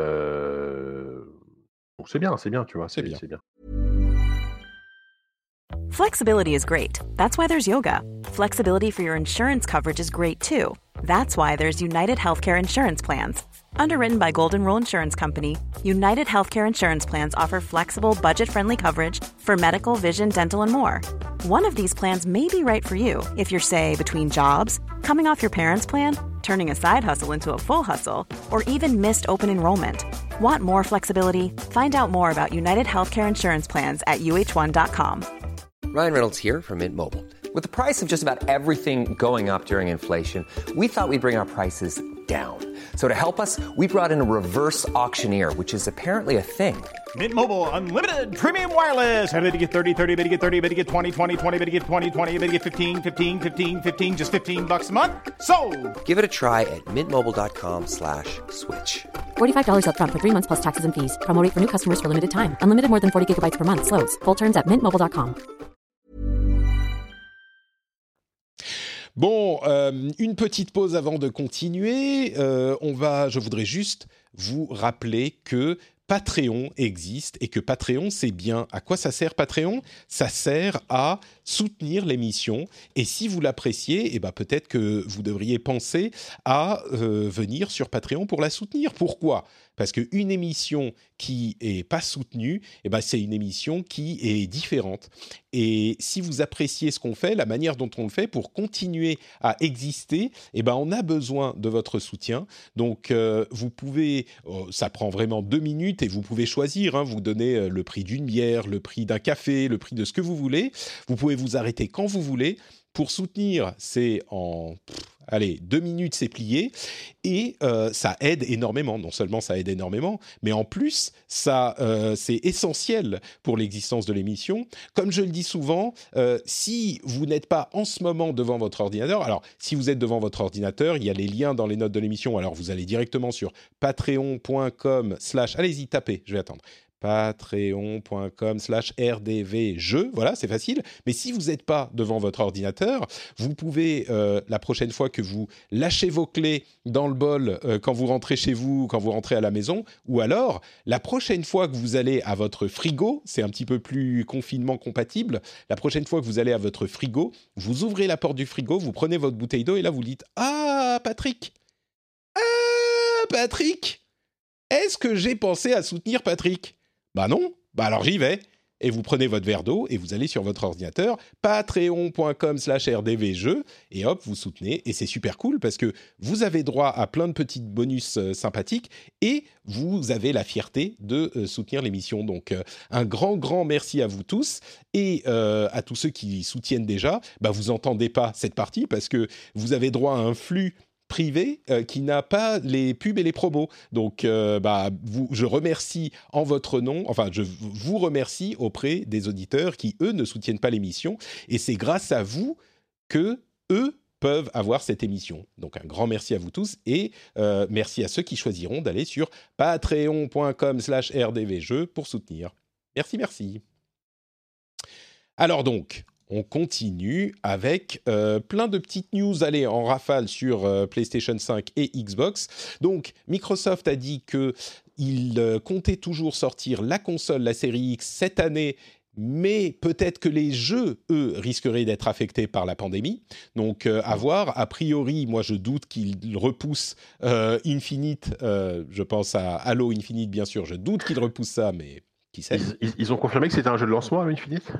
Donc c'est bien, tu vois. C'est bien. Flexibility is great. That's why there's yoga. Flexibility for your insurance coverage is great too. That's why there's United Healthcare Insurance Plans. Underwritten by Golden Rule Insurance Company, United Healthcare Insurance Plans offer flexible, budget-friendly coverage for medical, vision, dental, and more. One of these plans may be right for you if you're, say, between jobs, coming off your parents' plan, turning a side hustle into a full hustle, or even missed open enrollment. Want more flexibility? Find out more about United Healthcare Insurance Plans at uh1.com. Ryan Reynolds here from Mint Mobile. With the price of just about everything going up during inflation, we thought we'd bring our prices down. So to help us, we brought in a reverse auctioneer, which is apparently a thing. Mint Mobile Unlimited Premium Wireless. How to get 30, 30, bit to get 30, bit to get 20, 20, 20, bit to get 20, 20, bit to get 15, 15, 15, 15, just $15 a month? Sold! Give it a try at mintmobile.com/switch. $45 up front for 3 months plus taxes and fees. Promo rate for new customers for limited time. Unlimited more than 40 gigabytes per month. Slows full terms at mintmobile.com. Bon, une petite pause avant de continuer. Je voudrais juste vous rappeler que Patreon existe et que Patreon, c'est bien. À quoi ça sert Patreon ? Ça sert à soutenir l'émission et si vous l'appréciez, peut-être que vous devriez penser à venir sur Patreon pour la soutenir. Pourquoi ? Parce qu'une émission qui n'est pas soutenue, c'est une émission qui est différente. Et si vous appréciez ce qu'on fait, la manière dont on le fait, pour continuer à exister, on a besoin de votre soutien. Donc, vous pouvez, ça prend vraiment 2 minutes et vous pouvez choisir, vous donnez le prix d'une bière, le prix d'un café, le prix de ce que vous voulez. Vous pouvez vous arrêter quand vous voulez. Pour soutenir, c'est en 2 minutes, c'est plié. Et ça aide énormément. Non seulement ça aide énormément, mais en plus, ça, c'est essentiel pour l'existence de l'émission. Comme je le dis souvent, si vous n'êtes pas en ce moment devant votre ordinateur, alors si vous êtes devant votre ordinateur, il y a les liens dans les notes de l'émission. Alors vous allez directement sur patreon.com/ allez-y, tapez, je vais attendre. patreon.com/rdvjeux, voilà, c'est facile. Mais si vous n'êtes pas devant votre ordinateur, vous pouvez, la prochaine fois que vous lâchez vos clés dans le bol quand vous rentrez chez vous, quand vous rentrez à la maison, ou alors la prochaine fois que vous allez à votre frigo, c'est un petit peu plus confinement compatible, la prochaine fois que vous allez à votre frigo, vous ouvrez la porte du frigo, vous prenez votre bouteille d'eau et là vous dites « Ah, Patrick, est-ce que j'ai pensé à soutenir Patrick ?» Bah non, alors j'y vais. Et vous prenez votre verre d'eau et vous allez sur votre ordinateur, patreon.com/rdvjeux, et hop, vous soutenez. Et c'est super cool parce que vous avez droit à plein de petits bonus sympathiques et vous avez la fierté de soutenir l'émission. Donc, un grand merci à vous tous et à tous ceux qui soutiennent déjà. Vous n'entendez pas cette partie parce que vous avez droit à un flux privé qui n'a pas les pubs et les promos. Donc, je remercie en votre nom, je vous remercie auprès des auditeurs qui, eux, ne soutiennent pas l'émission. Et c'est grâce à vous que eux peuvent avoir cette émission. Donc un grand merci à vous tous et merci à ceux qui choisiront d'aller sur patreon.com/rdvjeux pour soutenir. Merci. Alors donc, on continue avec plein de petites news, allez, en rafale sur PlayStation 5 et Xbox. Donc, Microsoft a dit qu'il comptait toujours sortir la console, la série X, cette année, mais peut-être que les jeux, eux, risqueraient d'être affectés par la pandémie. Donc, à voir. A priori, moi, je doute qu'ils repoussent Infinite. Je pense à Halo Infinite, bien sûr. Je doute qu'ils repoussent ça, mais... Ils ont confirmé que c'était un jeu de lancement à Infinite.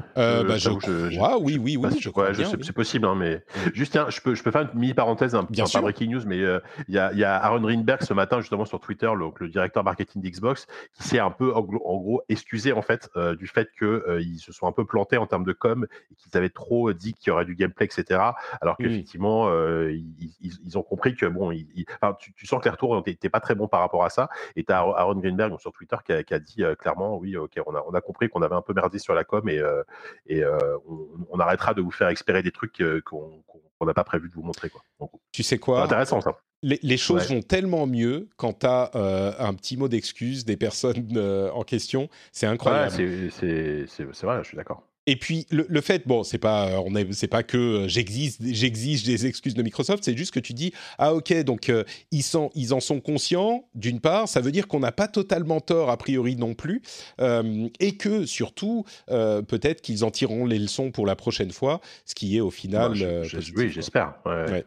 Je crois bien. C'est possible, hein, mais juste tiens, je peux faire une mini parenthèse, pas breaking news, mais il y a Aaron Greenberg ce matin justement sur Twitter, le directeur marketing d'Xbox, qui s'est un peu en gros excusé en fait du fait que ils se sont un peu plantés en termes de com et qu'ils avaient trop dit qu'il y aurait du gameplay, etc. Alors qu'effectivement ils ont compris que bon, tu sens que les retours n'étaient pas très bons par rapport à ça. Et t'as Aaron Greenberg donc, sur Twitter qui a dit clairement oui. Ok, on a compris qu'on avait un peu merdé sur la com et on arrêtera de vous faire expérer des trucs qu'on n'a pas prévu de vous montrer, quoi. Donc, tu sais quoi ? C'est intéressant ça. Les choses vont tellement mieux quand tu as un petit mot d'excuse des personnes en question. C'est incroyable. Ouais, c'est vrai, je suis d'accord. Et puis le fait, bon, c'est pas que j'exige des excuses de Microsoft, c'est juste que tu dis ok, donc ils en sont conscients d'une part, ça veut dire qu'on n'a pas totalement tort a priori non plus, et que surtout peut-être qu'ils en tireront les leçons pour la prochaine fois, ce qui est au final oui, j'espère. Ouais.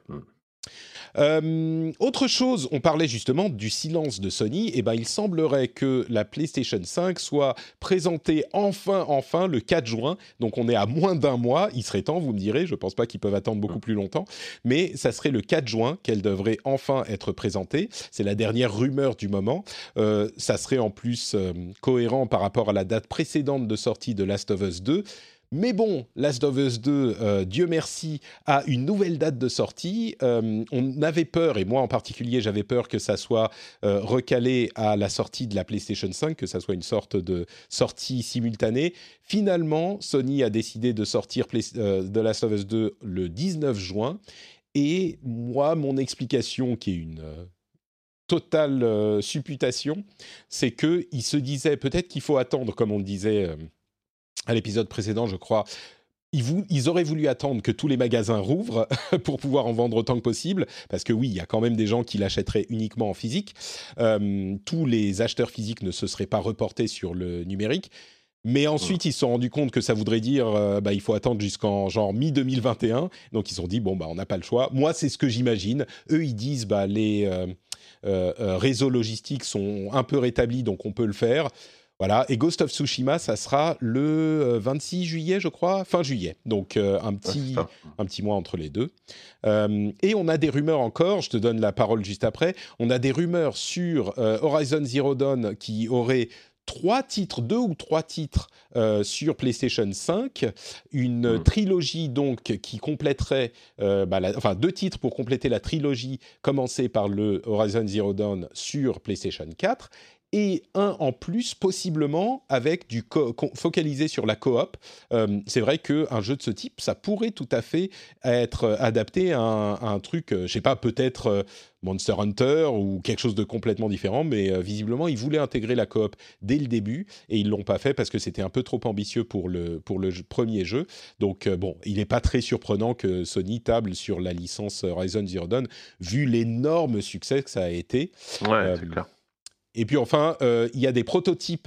Autre chose, on parlait justement du silence de Sony. Et ben, il semblerait que la PlayStation 5 soit présentée enfin le 4 juin. Donc, on est à moins d'un mois. Il serait temps, vous me direz. Je ne pense pas qu'ils peuvent attendre beaucoup plus longtemps. Mais ça serait le 4 juin qu'elle devrait enfin être présentée. C'est la dernière rumeur du moment. Ça serait en plus cohérent par rapport à la date précédente de sortie de Last of Us 2. Mais bon, Last of Us 2, Dieu merci, a une nouvelle date de sortie. On avait peur, et moi en particulier, j'avais peur que ça soit recalé à la sortie de la PlayStation 5, que ça soit une sorte de sortie simultanée. Finalement, Sony a décidé de sortir The Last of Us 2 le 19 juin. Et moi, mon explication, qui est une totale supputation, c'est qu'ils se disaient peut-être qu'il faut attendre, comme on le disait... à l'épisode précédent, je crois, ils auraient voulu attendre que tous les magasins rouvrent pour pouvoir en vendre autant que possible, parce que oui, il y a quand même des gens qui l'achèteraient uniquement en physique. Tous les acheteurs physiques ne se seraient pas reportés sur le numérique. Mais ensuite, ils se sont rendus compte que ça voudrait dire il faut attendre jusqu'en genre mi-2021. Donc, ils se sont dit, on n'a pas le choix. Moi, c'est ce que j'imagine. Eux, ils disent, les réseaux logistiques sont un peu rétablis, donc on peut le faire. Voilà, et Ghost of Tsushima, ça sera le 26 juillet, je crois, fin juillet. Donc, un petit mois entre les deux. Et on a des rumeurs encore, je te donne la parole juste après, on a des rumeurs sur Horizon Zero Dawn qui aurait 2 ou 3 titres sur PlayStation 5, une trilogie donc qui compléterait, 2 titres pour compléter la trilogie commencée par le Horizon Zero Dawn sur PlayStation 4, et un en plus, possiblement, avec du focalisé sur la coop. C'est vrai qu'un jeu de ce type, ça pourrait tout à fait être adapté à un truc, je sais pas, peut-être Monster Hunter ou quelque chose de complètement différent, mais visiblement, ils voulaient intégrer la coop dès le début, et ils l'ont pas fait parce que c'était un peu trop ambitieux pour le premier jeu. Donc, il n'est pas très surprenant que Sony table sur la licence Horizon Zero Dawn, vu l'énorme succès que ça a été. Ouais, c'est clair. Et puis enfin, il y a des prototypes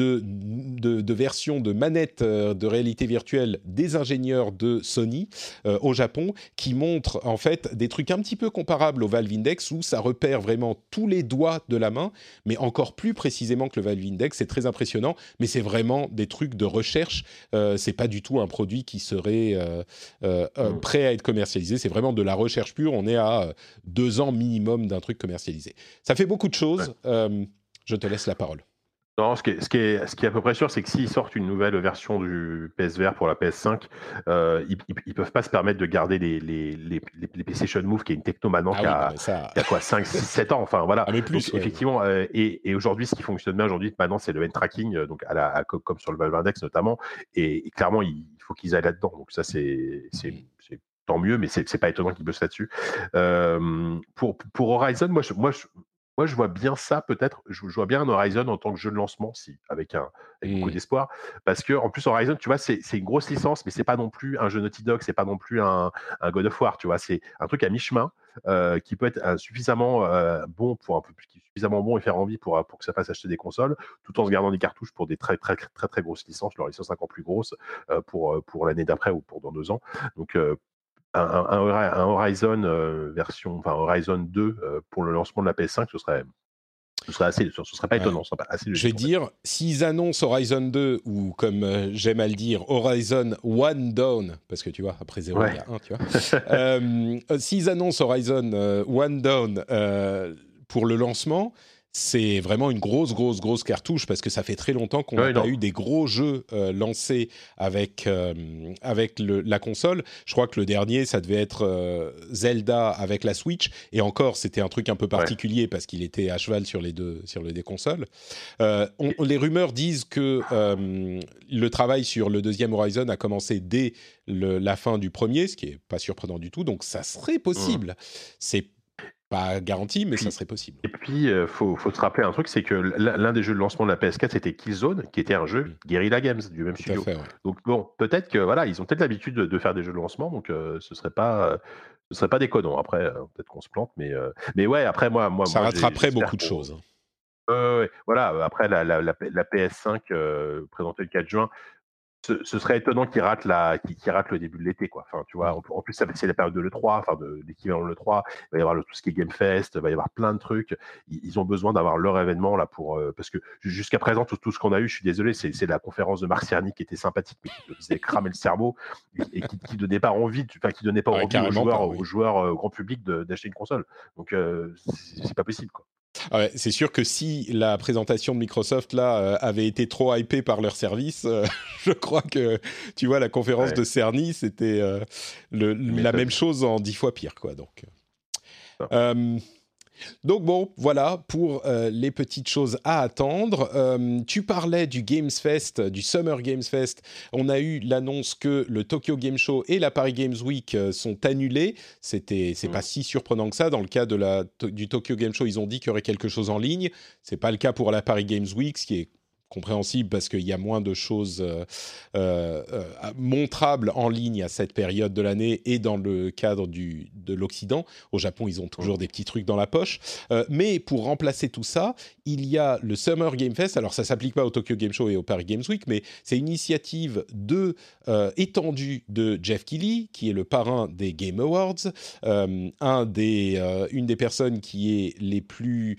de versions de manettes de réalité virtuelle des ingénieurs de Sony au Japon qui montrent en fait des trucs un petit peu comparables au Valve Index où ça repère vraiment tous les doigts de la main, mais encore plus précisément que le Valve Index. C'est très impressionnant, mais c'est vraiment des trucs de recherche. C'est pas du tout un produit qui serait prêt à être commercialisé. C'est vraiment de la recherche pure. On est à 2 ans minimum d'un truc commercialisé. Ça fait beaucoup de choses. Ouais. Je te laisse la parole. Non, ce qui est à peu près sûr, c'est que s'ils sortent une nouvelle version du PSVR pour la PS5, ils peuvent pas se permettre de garder les PlayStation Move, qui est une techno maintenant qui a quoi, 5, 6, 7 ans. Enfin voilà. Mais plus, donc, effectivement, et aujourd'hui, ce qui fonctionne bien aujourd'hui, maintenant, c'est le hand tracking, donc comme sur le Valve Index notamment. Et clairement, il faut qu'ils aillent là-dedans. Donc ça, c'est tant mieux, mais c'est pas étonnant qu'ils bossent là-dessus. Pour Horizon, moi, je vois bien ça peut-être. Je vois bien un Horizon en tant que jeu de lancement, avec beaucoup d'espoir, parce que en plus Horizon, tu vois, c'est une grosse licence, mais c'est pas non plus un jeu Naughty Dog, c'est pas non plus un God of War, tu vois, c'est un truc à mi-chemin qui peut être suffisamment bon suffisamment bon et faire envie pour que ça fasse acheter des consoles, tout en se gardant des cartouches pour des très très très très grosses licences, leur licence encore plus grosse pour l'année d'après ou pour dans 2 ans. Donc un Horizon Horizon 2 pour le lancement de la PS5, ce serait pas étonnant, ce serait pas assez logique. Je vais dire, s'ils annoncent Horizon 2 ou comme j'aime à le dire, Horizon One Down, parce que tu vois, après 0, il y a 1, tu vois. S'ils annoncent Horizon One Down pour le lancement, c'est vraiment une grosse cartouche parce que ça fait très longtemps qu'on n'a pas eu des gros jeux lancés avec la console. Je crois que le dernier, ça devait être Zelda avec la Switch. Et encore, c'était un truc un peu particulier parce qu'il était à cheval sur les deux consoles. Les rumeurs disent que le travail sur le deuxième Horizon a commencé dès la fin du premier, ce qui n'est pas surprenant du tout. Donc ça serait possible. C'est pas garanti, mais ça serait possible. Et puis, faut se rappeler un truc, c'est que l'un des jeux de lancement de la PS4, c'était Killzone, qui était un jeu Guerrilla Games, du même studio. Donc bon, peut-être que voilà, ils ont peut-être l'habitude de faire des jeux de lancement, donc ce serait pas déconnant. Après, peut-être qu'on se plante, mais ouais, après moi ça rattraperait beaucoup de choses. Voilà, après la PS5 présentée le 4 juin. Ce serait étonnant qu'il rate le début de l'été, quoi. Enfin, tu vois, en plus, c'est la période de l'E3, enfin, de l'équivalent de l'E3. Il va y avoir tout ce qui est Game Fest, il va y avoir plein de trucs. Ils ont besoin d'avoir leur événement, là, parce que jusqu'à présent, tout ce qu'on a eu, je suis désolé, c'est la conférence de Marc Cerny qui était sympathique, mais qui faisait cramer le cerveau et qui donnait pas envie, qui donnait pas envie aux joueurs grand public d'acheter une console. Donc, c'est pas possible, quoi. Ouais, c'est sûr que si la présentation de Microsoft là avait été trop hypée par leur service, je crois que tu vois la conférence de Cerny, c'était la même chose en 10 fois pire, quoi. Donc bon, voilà pour les petites choses à attendre. Tu parlais du Games Fest, du Summer Games Fest. On a eu l'annonce que le Tokyo Game Show et la Paris Games Week sont annulés. C'est pas si surprenant que ça. Dans le cas du Tokyo Game Show, ils ont dit qu'il y aurait quelque chose en ligne. C'est pas le cas pour la Paris Games Week, ce qui est compréhensible parce qu'il y a moins de choses montrables en ligne à cette période de l'année et dans le cadre de l'Occident. Au Japon, ils ont toujours des petits trucs dans la poche. Mais pour remplacer tout ça, il y a le Summer Game Fest. Alors, ça ne s'applique pas au Tokyo Game Show et au Paris Games Week, mais c'est une initiative étendue de Jeff Keighley, qui est le parrain des Game Awards, une des personnes qui est les plus...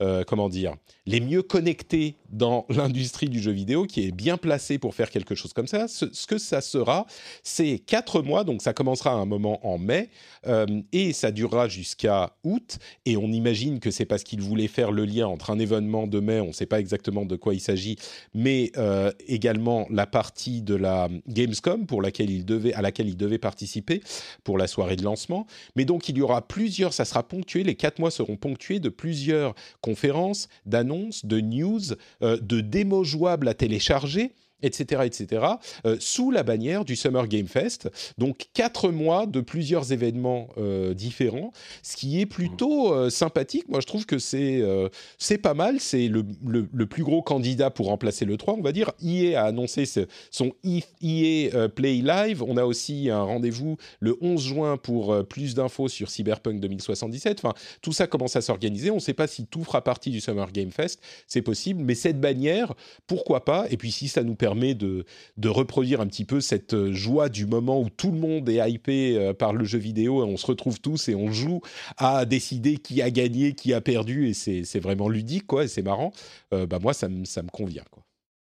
les mieux connectés dans l'industrie du jeu vidéo, qui est bien placé pour faire quelque chose comme ça. Ce que ça sera, c'est 4 mois, donc ça commencera à un moment en mai, et ça durera jusqu'à août, et on imagine que c'est parce qu'ils voulaient faire le lien entre un événement de mai, on ne sait pas exactement de quoi il s'agit, mais également la partie de la Gamescom à laquelle ils devaient participer pour la soirée de lancement. Mais donc il y aura ça sera ponctué, les 4 mois seront ponctués de plusieurs conférences, d'annonces, de news, de démos jouables à télécharger, etc., sous la bannière du Summer Game Fest. Donc 4 mois de plusieurs événements différents, ce qui est plutôt sympathique. Moi, je trouve que c'est pas mal. C'est le plus gros candidat pour remplacer l'E3, on va dire. EA a annoncé son EA Play Live. On a aussi un rendez-vous le 11 juin pour plus d'infos sur Cyberpunk 2077. Enfin, tout ça commence à s'organiser. On ne sait pas si tout fera partie du Summer Game Fest. C'est possible, mais cette bannière, pourquoi pas? Et puis, si ça nous permet de reproduire un petit peu cette joie du moment où tout le monde est hypé par le jeu vidéo et on se retrouve tous et on joue à décider qui a gagné, qui a perdu, et c'est vraiment ludique, quoi, et c'est marrant. Moi, ça me convient, quoi.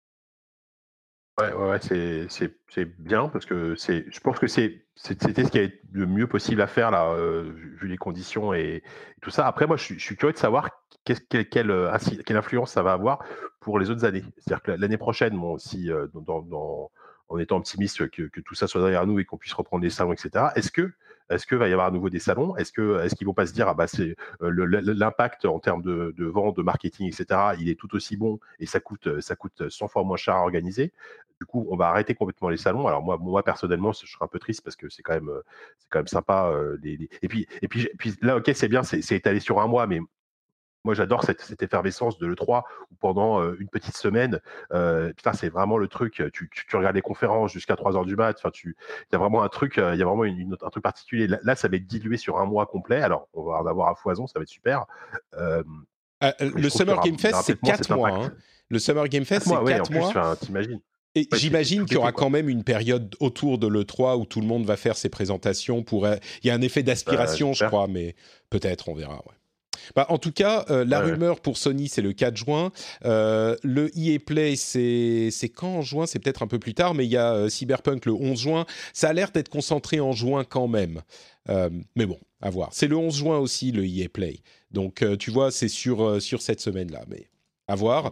Ouais, c'est bien parce que je pense que c'était ce qui est le mieux possible à faire là, vu les conditions et tout ça. Après, moi, je suis curieux de savoir quelle influence ça va avoir pour les autres années. C'est-à-dire que l'année prochaine, moi aussi, en étant optimiste que tout ça soit derrière nous et qu'on puisse reprendre les salons, etc. Est-ce que Est-ce qu'il va y avoir à nouveau des salons ? Est-ce qu'ils vont pas se dire c'est l'impact en termes de vente, de marketing, etc. Il est tout aussi bon et ça coûte 100 fois moins cher à organiser. Du coup, on va arrêter complètement les salons. Alors moi personnellement, je serais un peu triste parce que c'est quand même sympa. Et puis là, ok, c'est bien, c'est étalé sur un mois, mais moi, j'adore cette effervescence de l'E3 où pendant une petite semaine, putain, c'est vraiment le truc. Tu regardes les conférences jusqu'à 3h du mat. Enfin, il y a vraiment un truc, il y a vraiment un truc particulier. Là, ça va être dilué sur un mois complet. Alors, on va en avoir à foison, ça va être super. Le Summer Game Fest, c'est 4 mois. Hein. Le Summer Game Fest, c'est 4 mois. Plus, t'imagines. Et j'imagine qu'il y aura quand même une période autour de l'E3 où tout le monde va faire ses présentations. Il y a un effet d'aspiration, je crois, mais peut-être, on verra. Ouais. En tout cas, la rumeur pour Sony, c'est le 4 juin. Le EA Play, c'est quand en juin ? C'est peut-être un peu plus tard, mais il y a Cyberpunk le 11 juin. Ça a l'air d'être concentré en juin quand même. Mais bon, à voir. C'est le 11 juin aussi, le EA Play. Donc, tu vois, c'est sur cette semaine-là. Mais à voir.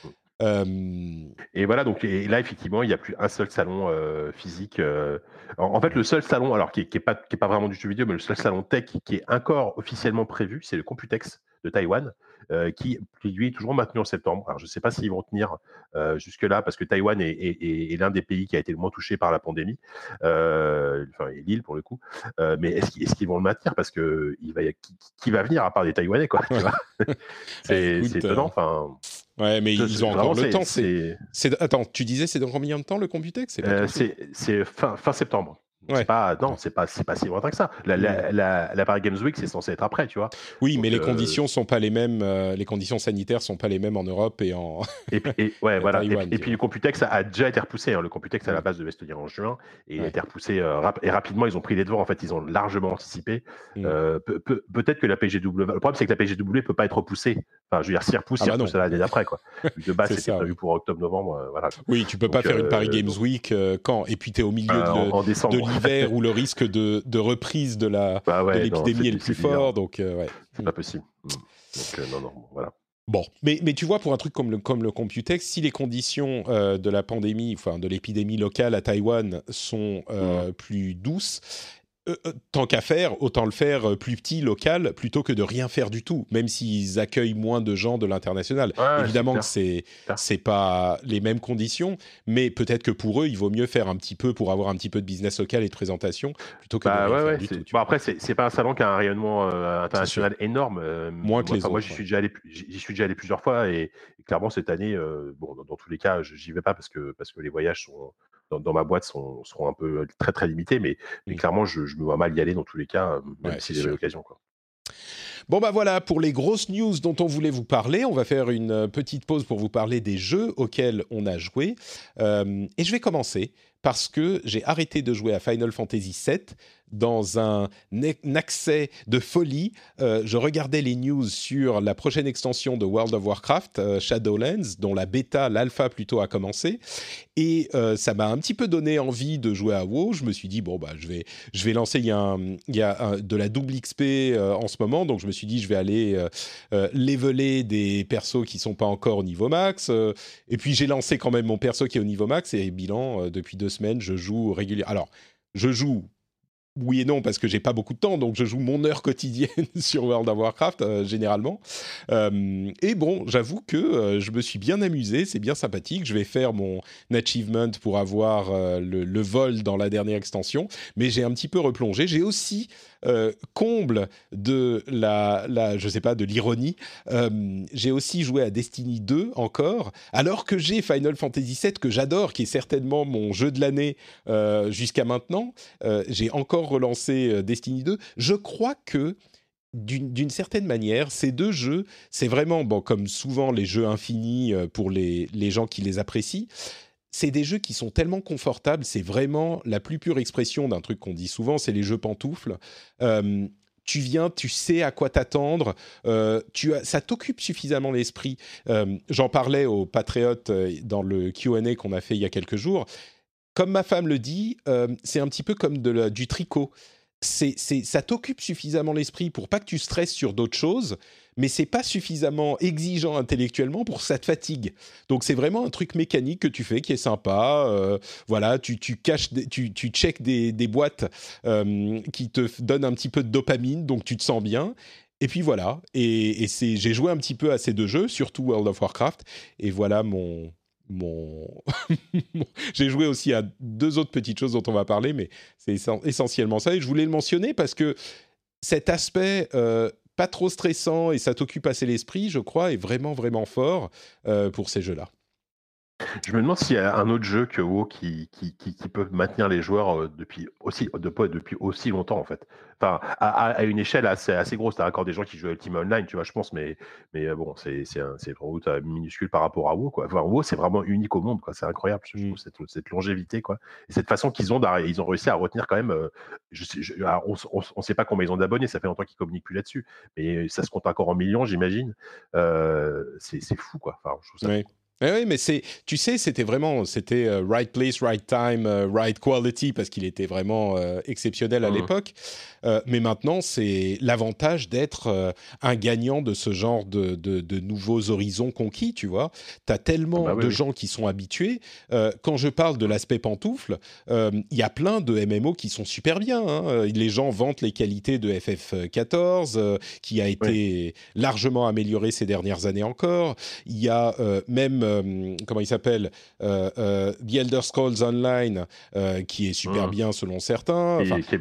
Et voilà, donc et là effectivement il n'y a plus un seul salon physique. En fait, le seul salon, alors qui est pas vraiment du jeu vidéo, mais le seul salon tech qui est encore officiellement prévu, c'est le Computex de Taïwan, qui lui est toujours maintenu en septembre. Alors je ne sais pas s'ils vont tenir jusque là, parce que Taïwan est l'un des pays qui a été le moins touché par la pandémie, enfin et l'île pour le coup. Mais est-ce qu'ils vont le maintenir, parce que qui va venir à part des Taïwanais, quoi, tu vois. C'est étonnant. Enfin. Ouais, mais ils ont encore le temps. Attends, tu disais c'est dans combien de temps le Computex ? C'est fin septembre. Ouais. C'est pas si lointain que ça. La Paris Games Week, c'est censé être après, tu vois. Oui, donc, mais les conditions sont pas les mêmes. Les conditions sanitaires sont pas les mêmes en Europe et en. Ouais, voilà. Taïwan, et puis le Computex a déjà été repoussé. Hein. Le Computex à la base devait se tenir en juin et il a été repoussé et rapidement. Ils ont pris les devants. En fait, ils ont largement anticipé. Peut-être que la PGW. Le problème, c'est que la PGW peut pas être repoussée. Enfin, je veux dire, s'ils repoussent, ils repoussent l'année d'après, quoi. De base, c'était prévu pour octobre-novembre. Voilà. Oui, tu peux pas faire une Paris Games Week quand. Et puis tu es au milieu de l'hiver où le risque de reprise de l'épidémie est le plus fort. Donc, c'est pas possible. Donc, non, voilà. Bon, mais tu vois, pour un truc comme le Computex, si les conditions de la pandémie, enfin de l'épidémie locale à Taïwan sont plus douces, tant qu'à faire, autant le faire plus petit, local, plutôt que de rien faire du tout, même s'ils accueillent moins de gens de l'international. Évidemment que c'est pas les mêmes conditions, mais peut-être que pour eux, il vaut mieux faire un petit peu pour avoir un petit peu de business local et de présentation, plutôt que de rien faire du tout. Bon, après, c'est pas un salon qui a un rayonnement international énorme. Moins que les autres. Moi, j'y suis déjà allé plusieurs fois et clairement, cette année, dans tous les cas, j'y vais pas parce que les voyages sont... Dans ma boîte seront un peu très très limités, mais clairement je me vois mal y aller dans tous les cas, même si j'ai l'occasion, quoi. Bon voilà pour les grosses news dont on voulait vous parler. On va faire une petite pause pour vous parler des jeux auxquels on a joué, et je vais commencer parce que j'ai arrêté de jouer à Final Fantasy VII dans un accès de folie. Je regardais les news sur la prochaine extension de World of Warcraft, Shadowlands, dont la bêta, l'alpha plutôt, a commencé. Et ça m'a un petit peu donné envie de jouer à WoW. Je me suis dit, je vais lancer, il y a de la double XP en ce moment, donc je me suis dit, je vais aller leveler des persos qui ne sont pas encore au niveau max. Et puis j'ai lancé quand même mon perso qui est au niveau max, et bilan, depuis 2 semaines, je joue régulièrement. Alors, je joue... Oui et non, parce que j'ai pas beaucoup de temps, donc je joue mon heure quotidienne sur World of Warcraft, généralement. Et bon, j'avoue que je me suis bien amusé, c'est bien sympathique. Je vais faire mon achievement pour avoir le vol dans la dernière extension, mais j'ai un petit peu replongé. J'ai aussi, comble de je sais pas, de l'ironie, j'ai aussi joué à Destiny 2 encore, alors que j'ai Final Fantasy VII que j'adore, qui est certainement mon jeu de l'année jusqu'à maintenant. J'ai encore relancé Destiny 2. Je crois que d'une certaine manière, ces deux jeux, c'est vraiment, comme souvent les jeux infinis pour les gens qui les apprécient, c'est des jeux qui sont tellement confortables, c'est vraiment la plus pure expression d'un truc qu'on dit souvent, c'est les jeux pantoufles. Tu viens, tu sais à quoi t'attendre, ça t'occupe suffisamment l'esprit. J'en parlais aux Patriotes dans le Q&A qu'on a fait il y a quelques jours. Comme ma femme le dit, c'est un petit peu comme du tricot. Ça t'occupe suffisamment l'esprit pour pas que tu stresses sur d'autres choses, mais c'est pas suffisamment exigeant intellectuellement pour que ça te fatigue. Donc c'est vraiment un truc mécanique que tu fais qui est sympa. Voilà, tu checkes des boîtes qui te donnent un petit peu de dopamine, donc tu te sens bien. Et puis voilà. Et j'ai joué un petit peu à ces deux jeux, surtout World of Warcraft. Et voilà j'ai joué aussi à deux autres petites choses dont on va parler, mais c'est essentiellement ça. Et je voulais le mentionner parce que cet aspect pas trop stressant et ça t'occupe assez l'esprit, je crois, est vraiment, vraiment fort pour ces jeux-là. Je me demande s'il y a un autre jeu que WoW qui peut maintenir les joueurs depuis aussi longtemps, en fait. Enfin, à une échelle assez grosse. T'as encore des gens qui jouent à Ultima Online, tu vois, je pense, mais bon, c'est sans doute minuscule par rapport à WoW, quoi. Enfin, WoW, c'est vraiment unique au monde, quoi. C'est incroyable, je trouve, cette longévité, quoi. Et cette façon qu'ils ont réussi à retenir quand même. Alors, on sait pas combien ils ont d'abonnés, ça fait longtemps qu'ils communiquent plus là-dessus, mais ça se compte encore en millions, j'imagine. C'est fou, quoi. Enfin, je trouve ça. Oui. Oui, mais c'était right place, right time, right quality, parce qu'il était vraiment exceptionnel à l'époque. Mais maintenant, c'est l'avantage d'être un gagnant de ce genre de nouveaux horizons conquis, tu vois. T'as tellement de gens qui sont habitués. Quand je parle de l'aspect pantoufle, il y a plein de MMO qui sont super bien. Hein. Les gens vantent les qualités de FF14, qui a été largement amélioré ces dernières années encore. Il y a même comment il s'appelle The Elder Scrolls Online qui est super bien selon certains, qui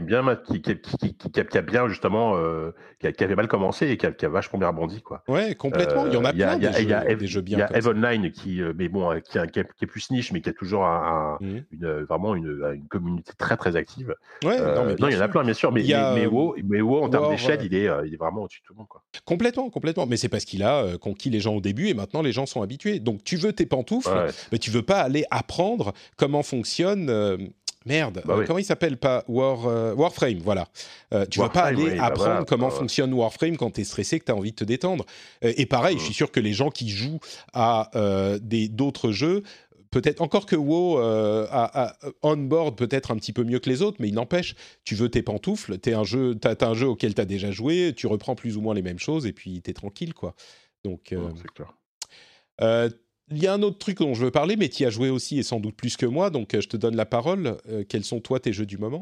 a bien justement qui avait mal commencé et qui a vachement bien rebondi, quoi. Ouais, complètement. Il y en a plein des jeux bien. Il y a EVE Online qui est plus niche, mais qui a toujours vraiment une communauté très très active. Ouais, il y en a plein, bien sûr, mais WoW en termes d'échelle, il est vraiment au-dessus de tout le monde, quoi. Complètement. Mais c'est parce qu'il a conquis les gens au début et maintenant les gens sont habitués. Donc tu veux tes pantoufles, mais tu veux pas aller apprendre comment fonctionne. Comment il s'appelle pas Warframe, voilà. Tu vas pas aller apprendre comment fonctionne Warframe quand tu es stressé, que tu as envie de te détendre. Et pareil, je suis sûr que les gens qui jouent à d'autres jeux, peut-être encore que WoW on-board peut-être un petit peu mieux que les autres, mais il n'empêche, tu veux tes pantoufles, t'as un jeu auquel tu as déjà joué, tu reprends plus ou moins les mêmes choses et puis tu es tranquille, quoi. Donc, c'est clair. Il y a un autre truc dont je veux parler, mais tu y as joué aussi et sans doute plus que moi, donc je te donne la parole. Quels sont, toi, tes jeux du moment ?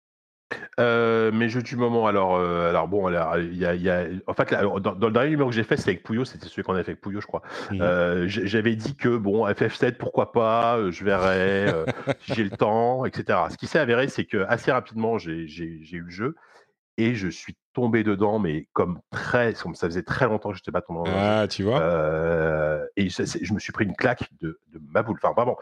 Mes jeux du moment, il y a en fait, dans le dernier numéro que j'ai fait, c'est avec Pouillot, c'était celui qu'on avait fait avec Pouillot, je crois. J'avais dit que, bon, FF7, pourquoi pas, je verrai, si j'ai le temps, etc. Ce qui s'est avéré, c'est que assez rapidement, j'ai eu le jeu, et je suis tombé dedans, mais comme ça faisait très longtemps que je n'étais pas tombé dedans. Ah, tu vois. Et je me suis pris une claque de ma boule. Enfin, vraiment,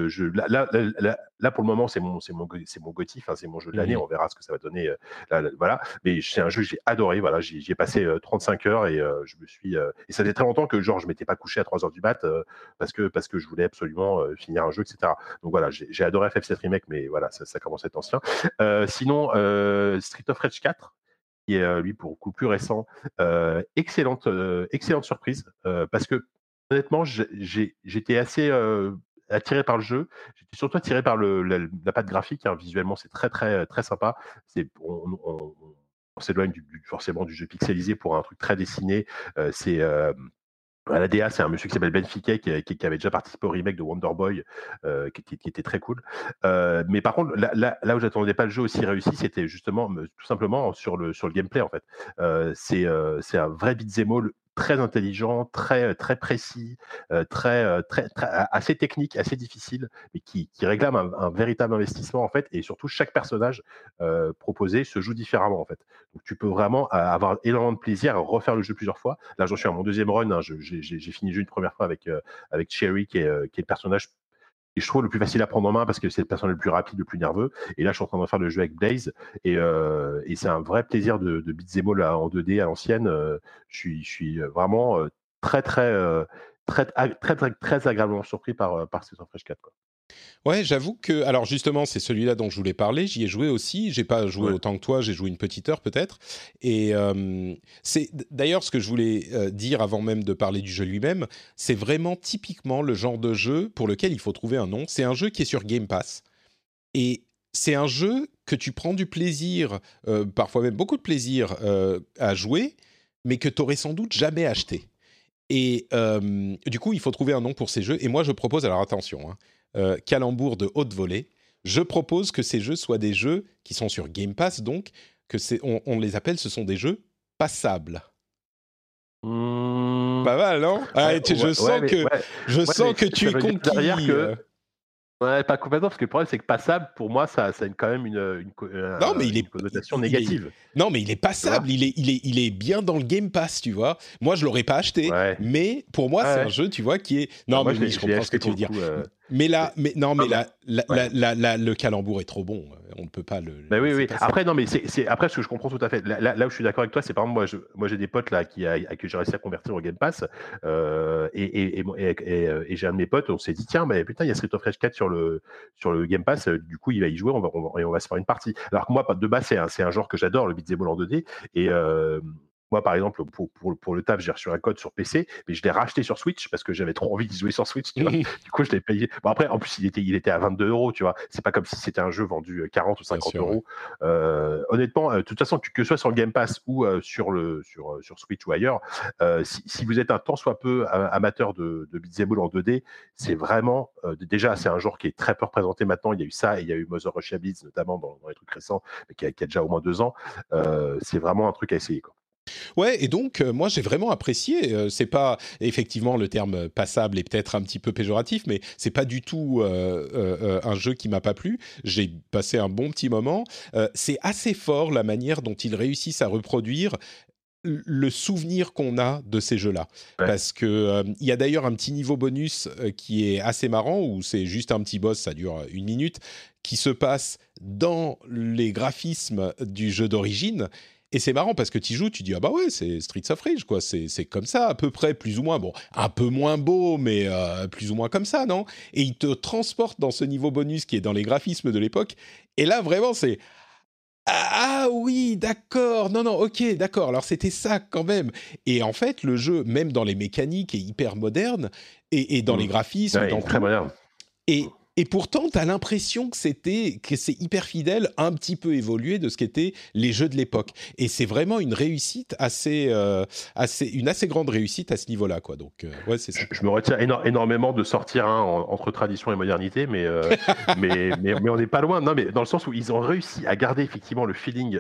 là, pour le moment, c'est mon GOTY, enfin, c'est mon jeu de l'année. On verra ce que ça va donner. Voilà. Mais c'est un jeu que j'ai adoré. Voilà, j'y ai passé 35 heures et je me suis. Et ça faisait très longtemps que, genre, je m'étais pas couché à 3h du mat parce que je voulais absolument finir un jeu, etc. Donc voilà, j'ai adoré FF7 Remake, mais voilà, ça commence à être ancien. Sinon, Street of Rage 4. Qui est lui pour le coup plus récent, excellente surprise parce que honnêtement j'étais assez attiré par le jeu, j'étais surtout attiré par la patte graphique, hein. Visuellement c'est très très très sympa, on s'éloigne forcément du jeu pixelisé pour un truc très dessiné, à la DA, c'est un monsieur qui s'appelle Ben Fiquet qui avait déjà participé au remake de Wonder Boy, qui était très cool. Mais par contre, là où j'attendais pas le jeu aussi réussi, c'était justement tout simplement sur le gameplay, en fait. C'est un vrai beat'em all très intelligent, très très précis, très assez technique, assez difficile, mais qui réclame un véritable investissement, en fait. Et surtout, chaque personnage proposé se joue différemment, en fait. Donc tu peux vraiment avoir énormément de plaisir à refaire le jeu plusieurs fois. Là, j'en suis à mon deuxième run, hein. J'ai fini le jeu une première fois avec Cherry, qui est le personnage et je trouve le plus facile à prendre en main parce que c'est le personnage le plus rapide, le plus nerveux. Et là, je suis en train de faire le jeu avec Blaze et c'est un vrai plaisir de beat'em all en 2D à l'ancienne. Je suis vraiment très agréablement surpris par Street of Rage 4, quoi. Ouais, j'avoue que, alors justement, c'est celui-là dont je voulais parler. J'y ai joué aussi. J'ai pas joué autant que toi. J'ai joué une petite heure peut-être. Et c'est d'ailleurs ce que je voulais dire avant même de parler du jeu lui-même. C'est vraiment typiquement le genre de jeu pour lequel il faut trouver un nom. C'est un jeu qui est sur Game Pass et c'est un jeu que tu prends du plaisir, parfois même beaucoup de plaisir à jouer. mais que tu n'aurais sans doute jamais acheté. Et du coup, il faut trouver un nom pour ces jeux. Et moi, je propose, alors attention, calembour de haute volée, je propose que ces jeux soient des jeux qui sont sur Game Pass, donc on les appelle, ce sont des jeux passables. Pas mal, non? Je sens que tu es conquis. Ouais, pas complètement, parce que le problème, c'est que passable, pour moi, ça a quand même une connotation négative. Non, mais il est passable, il est bien dans le Game Pass, tu vois. Moi, je l'aurais pas acheté, mais pour moi, c'est un jeu, tu vois, qui est... Non, mais oui, je comprends ce que tu veux dire. Mais le calembour est trop bon. On ne peut pas le. Bah oui. Après, non, mais après ce que je comprends tout à fait. Là où je suis d'accord avec toi, c'est par exemple moi j'ai des potes là que j'ai réussi à convertir au Game Pass et j'ai un de mes potes. On s'est dit tiens, mais putain, il y a Street of Rage 4 sur le Game Pass. Du coup, il va y jouer. On va se faire une partie. Alors que moi, de base, c'est un genre que j'adore, le beat'em all en 2D et moi, par exemple, pour le taf, j'ai reçu un code sur PC, mais je l'ai racheté sur Switch parce que j'avais trop envie d'y jouer sur Switch. Tu vois. Du coup, je l'ai payé. Bon, après, en plus, il était à 22 €, tu vois. C'est pas comme si c'était un jeu vendu 40 ou 50 €. Honnêtement, de toute façon, que ce soit sur le Game Pass ou sur Switch ou ailleurs, si vous êtes un tant soit peu amateur de beat'em all en 2D, c'est vraiment déjà c'est un genre qui est très peu représenté maintenant. Il y a eu ça et il y a eu Mother Russia Blitz notamment dans les trucs récents, mais qui a déjà au moins 2 ans. C'est vraiment un truc à essayer, quoi. Ouais, et donc moi j'ai vraiment apprécié. C'est pas effectivement le terme passable est peut-être un petit peu péjoratif, mais c'est pas du tout un jeu qui m'a pas plu. J'ai passé un bon petit moment. C'est assez fort la manière dont ils réussissent à reproduire le souvenir qu'on a de ces jeux-là, parce que il y a d'ailleurs un petit niveau bonus qui est assez marrant où c'est juste un petit boss, ça dure 1 minute, qui se passe dans les graphismes du jeu d'origine. Et c'est marrant parce que tu joues, tu dis ah bah ouais, c'est Streets of Rage quoi, c'est comme ça à peu près, plus ou moins, bon un peu moins beau mais plus ou moins comme ça, non? Et il te transporte dans ce niveau bonus qui est dans les graphismes de l'époque. Et là vraiment c'est ah oui, d'accord, non, ok, d'accord, alors c'était ça quand même. Et en fait, le jeu, même dans les mécaniques, est hyper moderne, et dans les graphismes... Ouais, très moderne. Et pourtant, tu as l'impression que c'est hyper fidèle, un petit peu évolué de ce qu'étaient les jeux de l'époque. Et c'est vraiment une réussite une assez grande réussite à ce niveau-là, quoi. Donc, ouais, c'est ça. Je me retiens énormément de sortir entre tradition et modernité, mais on n'est pas loin. Non, mais dans le sens où ils ont réussi à garder effectivement le feeling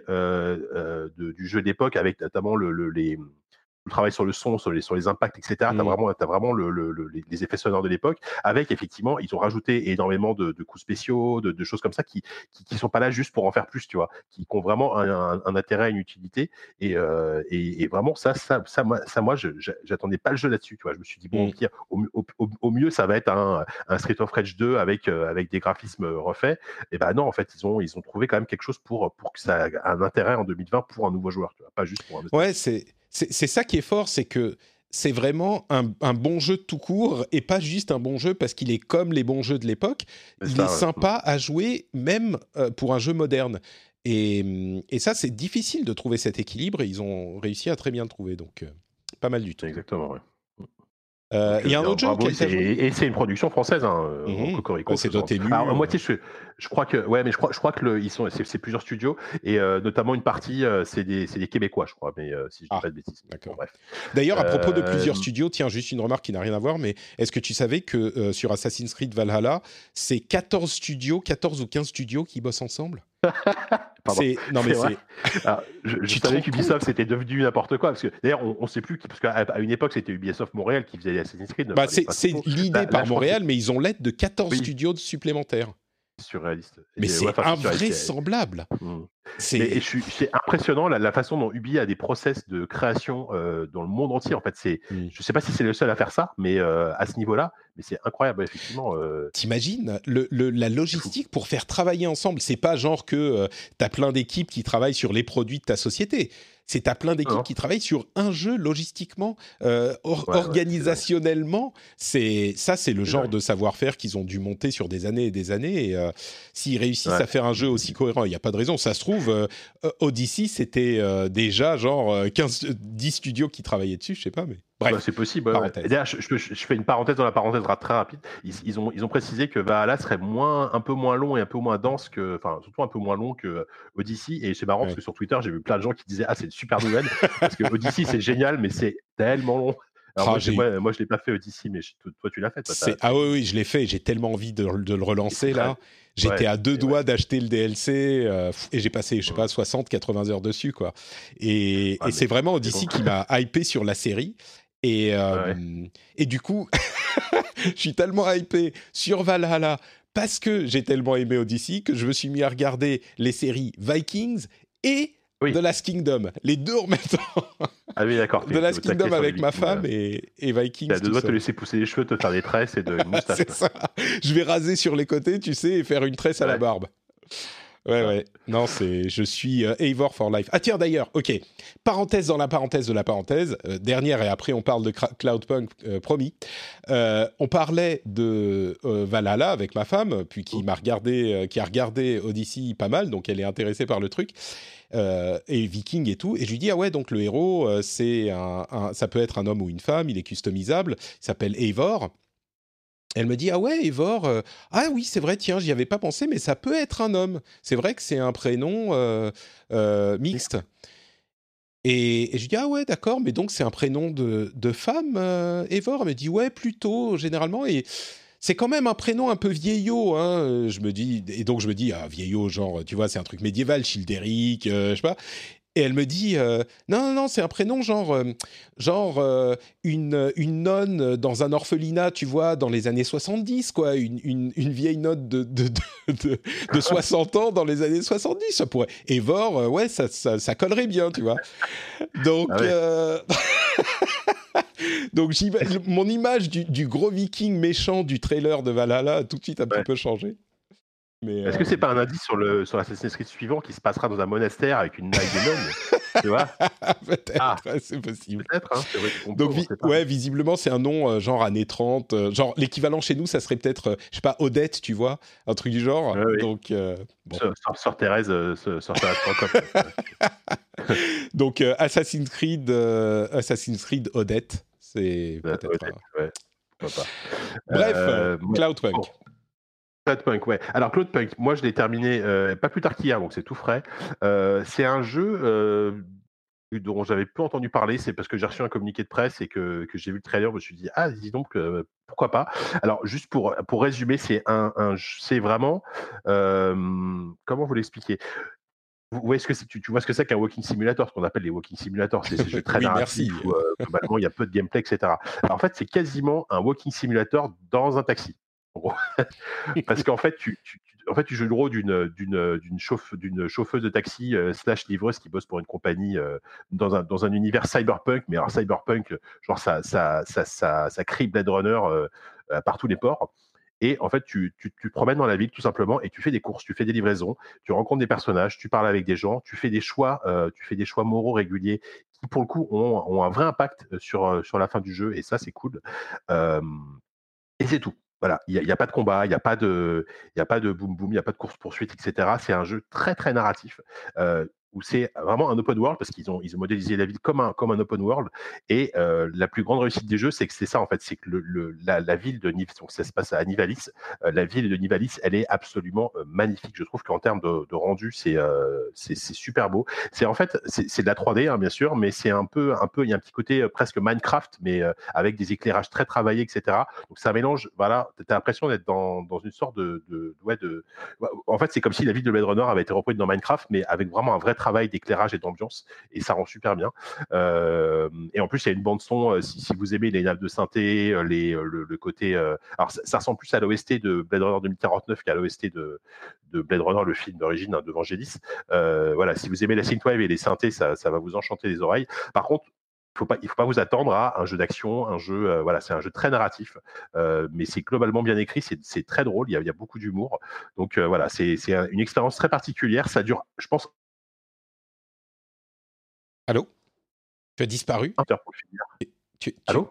du jeu d'époque, avec notamment le travail sur le son, sur les impacts, etc. T'as vraiment les effets sonores de l'époque, avec effectivement, ils ont rajouté énormément de coups spéciaux, de choses comme ça qui sont pas là juste pour en faire plus, tu vois, qui ont vraiment un intérêt, une utilité, et vraiment ça moi, j'attendais pas le jeu là-dessus, tu vois. Je me suis dit bon, au mieux, ça va être un Street of Rage 2 avec des graphismes refaits. Et ben non, en fait, ils ont trouvé quand même quelque chose pour que ça ait un intérêt en 2020 pour un nouveau joueur, tu vois, pas juste pour un autre. Ouais, c'est ça qui est fort, c'est que c'est vraiment un bon jeu tout court et pas juste un bon jeu parce qu'il est comme les bons jeux de l'époque. Il est sympa à jouer même pour un jeu moderne. Et ça, c'est difficile de trouver cet équilibre et ils ont réussi à très bien le trouver. Donc, pas mal du tout. Exactement, ouais. Il y a un autre jeu et c'est une production française, Cocorico. C'est Dotemu. Alors moitié, je crois que je crois que c'est plusieurs studios et notamment une partie c'est des Québécois, je crois, mais si je dis pas de bêtises. D'accord. Bon, bref. D'ailleurs, à propos de plusieurs studios, tiens, juste une remarque qui n'a rien à voir, mais est-ce que tu savais que sur Assassin's Creed Valhalla, c'est 14 ou 15 studios qui bossent ensemble? Pardon. Je savais qu'Ubisoft c'était devenu n'importe quoi, parce que d'ailleurs on sait plus, parce qu'à une époque c'était Ubisoft Montréal qui faisait Assassin's Creed. C'est l'idée par Montréal, mais ils ont l'aide de 14 studios supplémentaires. Surréaliste. Mais c'est invraisemblable. C'est impressionnant la façon dont Ubi a des process de création dans le monde entier. En fait, je sais pas si c'est le seul à faire ça, mais à ce niveau-là, mais c'est incroyable, effectivement. T'imagines la logistique pour faire travailler ensemble. C'est pas genre que t'as plein d'équipes qui travaillent sur les produits de ta société. C'est t'as plein d'équipes qui travaillent sur un jeu logistiquement, organisationnellement. C'est le genre de savoir-faire qu'ils ont dû monter sur des années et des années. Et s'ils réussissent à faire un jeu aussi cohérent, il n'y a pas de raison. Ça se trouve, Odyssey, c'était déjà genre 10 studios qui travaillaient dessus, je sais pas, mais Bref, c'est possible. Ouais. parenthèse. Et d'ailleurs, je fais une parenthèse dans la parenthèse très rapide. Ils ont précisé que Valhalla serait un peu moins long et un peu moins dense surtout un peu moins long que Odyssey. Et c'est marrant parce que sur Twitter, j'ai vu plein de gens qui disaient c'est une super nouvelle parce que Odyssey c'est génial, mais c'est tellement long. Alors moi, je l'ai pas fait Odyssey, mais toi, tu l'as fait. Ah oui, je l'ai fait. J'ai tellement envie de le relancer là. J'étais à deux doigts d'acheter le DLC et j'ai passé, je sais pas, 60-80 heures dessus, quoi. Et c'est vraiment Odyssey qui m'a hypé sur la série. Et du coup, je suis tellement hypé sur Valhalla parce que j'ai tellement aimé Odyssey que je me suis mis à regarder les séries Vikings et The Last Kingdom, les deux en même temps. Ah oui, d'accord. The Last Kingdom avec ma femme et Vikings. T'as deux doigts de te laisser pousser les cheveux, te faire des tresses et une moustache. C'est ça. Je vais raser sur les côtés, tu sais, et faire une tresse à la barbe. Ouais. Non, je suis Eivor for life. Ah tiens, d'ailleurs, ok. Parenthèse dans la parenthèse de la parenthèse. Dernière, et après on parle de Cloudpunk, promis. On parlait de Valhalla avec ma femme, puis qui a regardé Odyssey pas mal, donc elle est intéressée par le truc. Et Viking et tout, et je lui dis donc le héros ça peut être un homme ou une femme, il est customisable, il s'appelle Eivor. Elle me dit Eivor, oui c'est vrai, tiens, j'y avais pas pensé, mais ça peut être un homme, c'est vrai que c'est un prénom mixte. Et je lui dis d'accord, mais donc c'est un prénom de femme, Eivor. Elle me dit plutôt généralement, et c'est quand même un prénom un peu vieillot, hein. Je me dis vieillot, genre, tu vois, c'est un truc médiéval, Childéric, je sais pas. Et elle me dit non, c'est un prénom genre une nonne dans un orphelinat, tu vois, dans les années 70, quoi, une vieille nonne de 60 ans dans les années 70, ça pourrait. Eivor, ça collerait bien, tu vois. Donc donc mon image du gros viking méchant du trailer de Valhalla a tout de suite un petit peu changé. Mais, est-ce que c'est pas un indice sur l'Assassin's Creed suivant qui se passera dans un monastère avec une naille de nonne? Tu vois? Peut-être, c'est possible. Peut-être, hein, c'est vrai qu'on donc visiblement c'est un nom genre années 30, genre l'équivalent chez nous ça serait peut-être, je sais pas, Odette, tu vois, un truc du genre. Donc Sœur Thérèse, donc Assassin's Creed Odette, c'est peut-être pas. Bref, Cloudpunk. Cloudpunk, ouais. Alors Cloudpunk, moi je l'ai terminé pas plus tard qu'hier, donc c'est tout frais. C'est un jeu dont j'avais peu entendu parler, c'est parce que j'ai reçu un communiqué de presse et que j'ai vu le trailer, je me suis dit dis donc pourquoi pas. Alors juste pour résumer, c'est c'est vraiment comment vous l'expliquer. Vous voyez tu vois ce que c'est qu'un walking simulator, ce qu'on appelle les walking simulators, c'est ces jeux très narratifs où globalement il y a peu de gameplay, etc. Alors en fait c'est quasiment un walking simulator dans un taxi. En gros. Parce qu'en fait, tu joues le rôle d'une chauffeuse de taxi / livreuse qui bosse pour une compagnie dans un univers cyberpunk, mais alors cyberpunk, genre ça crie Blade Runner par tous les ports. Et en fait, tu te promènes dans la ville tout simplement et tu fais des courses, tu fais des livraisons, tu rencontres des personnages, tu parles avec des gens, tu fais des choix moraux réguliers qui pour le coup ont un vrai impact sur la fin du jeu, et ça c'est cool. Et c'est tout. Voilà, il y a pas de combat, il y a pas de boum boum, il y a pas de course poursuite, etc. C'est un jeu très très narratif où c'est vraiment un open world parce qu'ils ont modélisé la ville comme un open world. Et la plus grande réussite des jeux, c'est que c'est ça en fait, c'est que la ville de Nivalis, donc ça se passe à Nivalis, la ville de Nivalis, elle est absolument magnifique. Je trouve qu'en termes de rendu, c'est super beau. C'est en fait c'est de la 3D hein, bien sûr, mais c'est un peu il y a un petit côté presque Minecraft, mais avec des éclairages très travaillés, etc. Donc ça mélange, voilà, t'as l'impression d'être dans une sorte en fait c'est comme si la ville de Blade Runner avait été reproduite dans Minecraft, mais avec vraiment un vrai travail d'éclairage et d'ambiance, et ça rend super bien. Et en plus il y a une bande son, si vous aimez les nappes de synthé, le côté alors ça ressemble plus à l'OST de Blade Runner 2049 qu'à l'OST de Blade Runner, le film d'origine de Vangelis. Voilà, si vous aimez la synthwave et les synthés, ça va vous enchanter les oreilles. Par contre, il faut pas vous attendre à un jeu d'action, un jeu voilà, c'est un jeu très narratif, mais c'est globalement bien écrit, c'est très drôle, il y a beaucoup d'humour. Donc voilà, c'est une expérience très particulière. Ça dure, je pense. Allô ? Tu as disparu ? Allô ?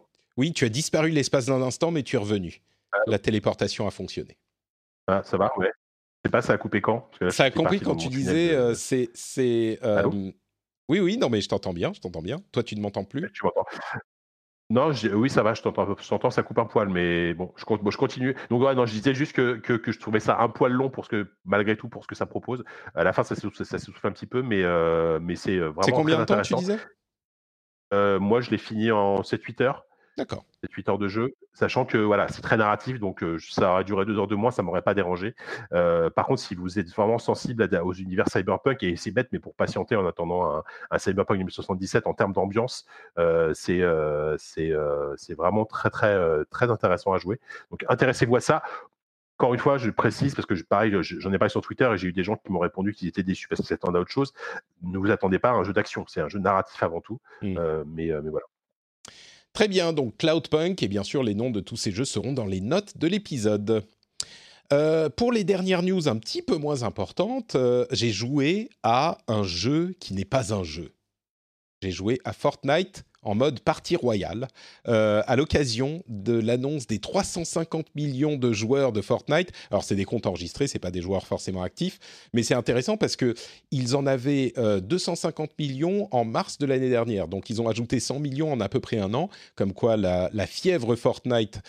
Oui, tu as disparu l'espace d'un instant, mais tu es revenu. La téléportation a fonctionné. Ah, ça va, ouais. Je sais pas, ça a coupé quand ? Ça a compris quand tu disais c'est Allô ? Oui, non, mais je t'entends bien. Toi, tu ne m'entends plus ? Tu m'entends ? Non, oui, ça va, je t'entends, ça coupe un poil, mais bon, je continue. Donc, ouais, non, je disais juste que je trouvais ça un poil long malgré tout, pour ce que ça propose. À la fin, ça s'essouffle un petit peu, mais c'est C'est vraiment très combien de temps, tu intéressant. disais ? Moi, je l'ai fini en 7-8 heures. D'accord. 7-8 heures de jeu, sachant que voilà, c'est très narratif, donc ça aurait duré 2 heures de moins, ça m'aurait pas dérangé. Par contre, si vous êtes vraiment sensible aux univers cyberpunk, et c'est bête, mais pour patienter en attendant un cyberpunk 2077 en termes d'ambiance, c'est vraiment très très très intéressant à jouer. Donc intéressez-vous à ça. Encore une fois, je précise, parce que pareil, j'en ai parlé sur Twitter et j'ai eu des gens qui m'ont répondu qu'ils étaient déçus parce qu'ils s'attendaient à autre chose. Ne vous attendez pas à un jeu d'action, c'est un jeu narratif avant tout. Mais voilà. Très bien, donc Cloudpunk, et bien sûr les noms de tous ces jeux seront dans les notes de l'épisode. Pour les dernières news un petit peu moins importantes, j'ai joué à un jeu qui n'est pas un jeu. J'ai joué à Fortnite en mode partie royale, à l'occasion de l'annonce des 350 millions de joueurs de Fortnite. Alors, c'est des comptes enregistrés, c'est pas des joueurs forcément actifs, mais c'est intéressant parce que ils en avaient 250 millions en mars de l'année dernière. Donc, ils ont ajouté 100 millions en à peu près un an, comme quoi la fièvre Fortnite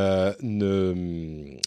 ne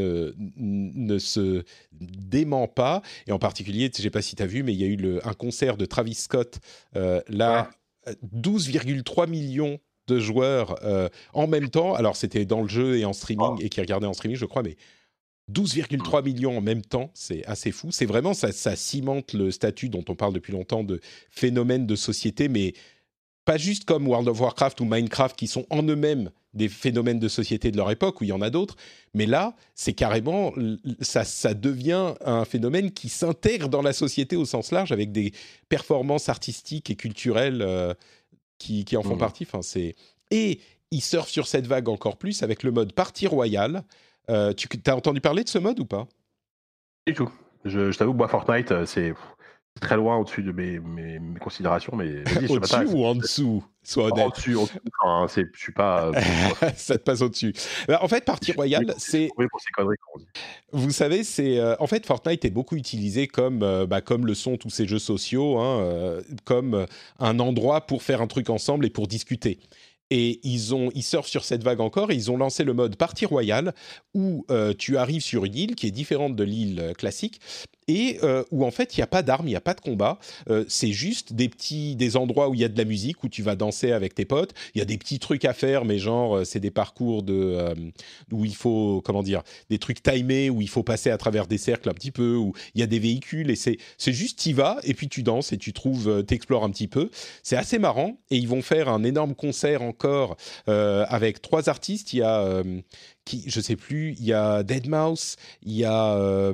se dément pas. Et en particulier, je sais pas si tu as vu, mais il y a eu un concert de Travis Scott là. 12,3 millions de joueurs en même temps. Alors, c'était dans le jeu et en streaming, et qui regardaient en streaming, je crois, mais 12,3 millions en même temps, c'est assez fou. C'est vraiment, ça cimente le statut dont on parle depuis longtemps de phénomène de société, mais pas juste comme World of Warcraft ou Minecraft, qui sont en eux-mêmes des phénomènes de société de leur époque, où il y en a d'autres. Mais là, c'est carrément, ça devient un phénomène qui s'intègre dans la société au sens large, avec des performances artistiques et culturelles qui en font partie. Enfin, et ils surfent sur cette vague encore plus avec le mode partie royale. Tu as entendu parler de ce mode ou pas ? Du tout. Je t'avoue, moi, Fortnite, c'est très loin au-dessus de mes considérations, mais vas-y, au-dessus ou en dessous, sois honnête. Au-dessus. Enfin, je suis pas. Ça te passe au-dessus. En fait, partie royale, c'est. Oui, pour ces conneries qu'on dit. Vous savez, c'est en fait Fortnite est beaucoup utilisé comme le sont tous ces jeux sociaux, comme un endroit pour faire un truc ensemble et pour discuter. Et ils surfent sur cette vague encore et ils ont lancé le mode partie royale où tu arrives sur une île qui est différente de l'île classique et où en fait il n'y a pas d'armes, il n'y a pas de combat, c'est juste des endroits où il y a de la musique, où tu vas danser avec tes potes, il y a des petits trucs à faire, mais genre c'est des parcours où il faut, des trucs timés, où il faut passer à travers des cercles un petit peu, où il y a des véhicules et c'est juste t'y vas et puis tu danses et tu t'explores un petit peu. C'est assez marrant et ils vont faire un énorme concert encore avec 3 artistes, il y a je sais plus, il y a Deadmau5, il y a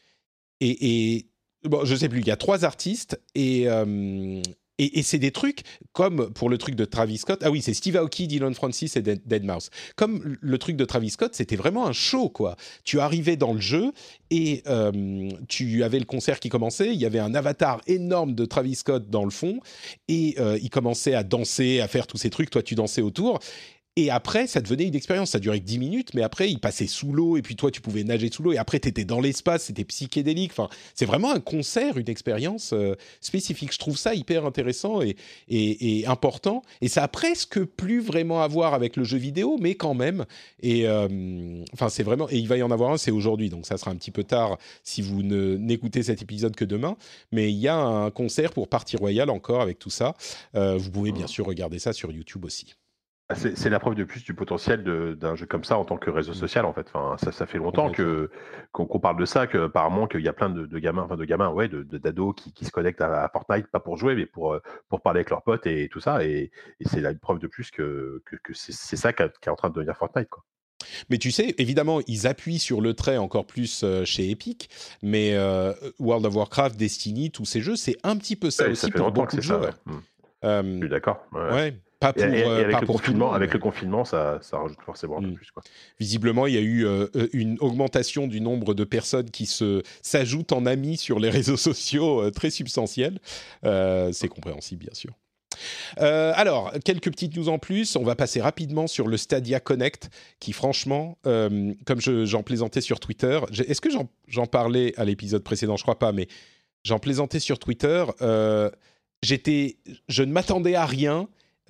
bon, je sais plus, il y a 3 artistes et c'est des trucs comme pour le truc de Travis Scott. Ah oui, c'est Steve Aoki, Dylan Francis et Deadmau5. Comme le truc de Travis Scott, c'était vraiment un show, quoi. Tu arrivais dans le jeu et tu avais le concert qui commençait. Il y avait un avatar énorme de Travis Scott dans le fond et il commençait à danser, à faire tous ces trucs. Toi, tu dansais autour. Et après, ça devenait une expérience. Ça durait que 10 minutes, mais après, il passait sous l'eau, et puis toi, tu pouvais nager sous l'eau, et après, tu étais dans l'espace, c'était psychédélique. Enfin, c'est vraiment un concert, une expérience spécifique. Je trouve ça hyper intéressant et important. Et ça a presque plus vraiment à voir avec le jeu vidéo, mais quand même. Et enfin, c'est vraiment... Et il va y en avoir un, c'est aujourd'hui, donc ça sera un petit peu tard si vous n'écoutez cet épisode que demain. Mais il y a un concert pour Partie Royale encore avec tout ça. Vous pouvez bien sûr regarder ça sur YouTube aussi. C'est la preuve de plus du potentiel d'un jeu comme ça en tant que réseau social, en fait. Enfin, ça fait longtemps qu'on parle de ça, qu'apparemment qu'il y a plein de gamins, d'ados qui se connectent à Fortnite, pas pour jouer, mais pour parler avec leurs potes et tout ça. Et c'est là une preuve de plus que c'est ça qui est en train de devenir Fortnite, quoi. Mais tu sais, évidemment, ils appuient sur le trait encore plus chez Epic, mais World of Warcraft, Destiny, tous ces jeux, c'est un petit peu ça aussi pour beaucoup de joueurs. Je suis d'accord. Ouais. Pas pour, et avec, pas le pour confinement, avec le confinement, ça rajoute forcément un peu plus, quoi. Visiblement, il y a eu une augmentation du nombre de personnes qui s'ajoutent en amis sur les réseaux sociaux très substantielle. C'est compréhensible, bien sûr. Alors, quelques petites news en plus. On va passer rapidement sur le Stadia Connect, qui franchement, comme j'en plaisantais sur Twitter, est-ce que j'en parlais à l'épisode précédent? Je crois pas, mais j'en plaisantais sur Twitter. Je ne m'attendais à rien.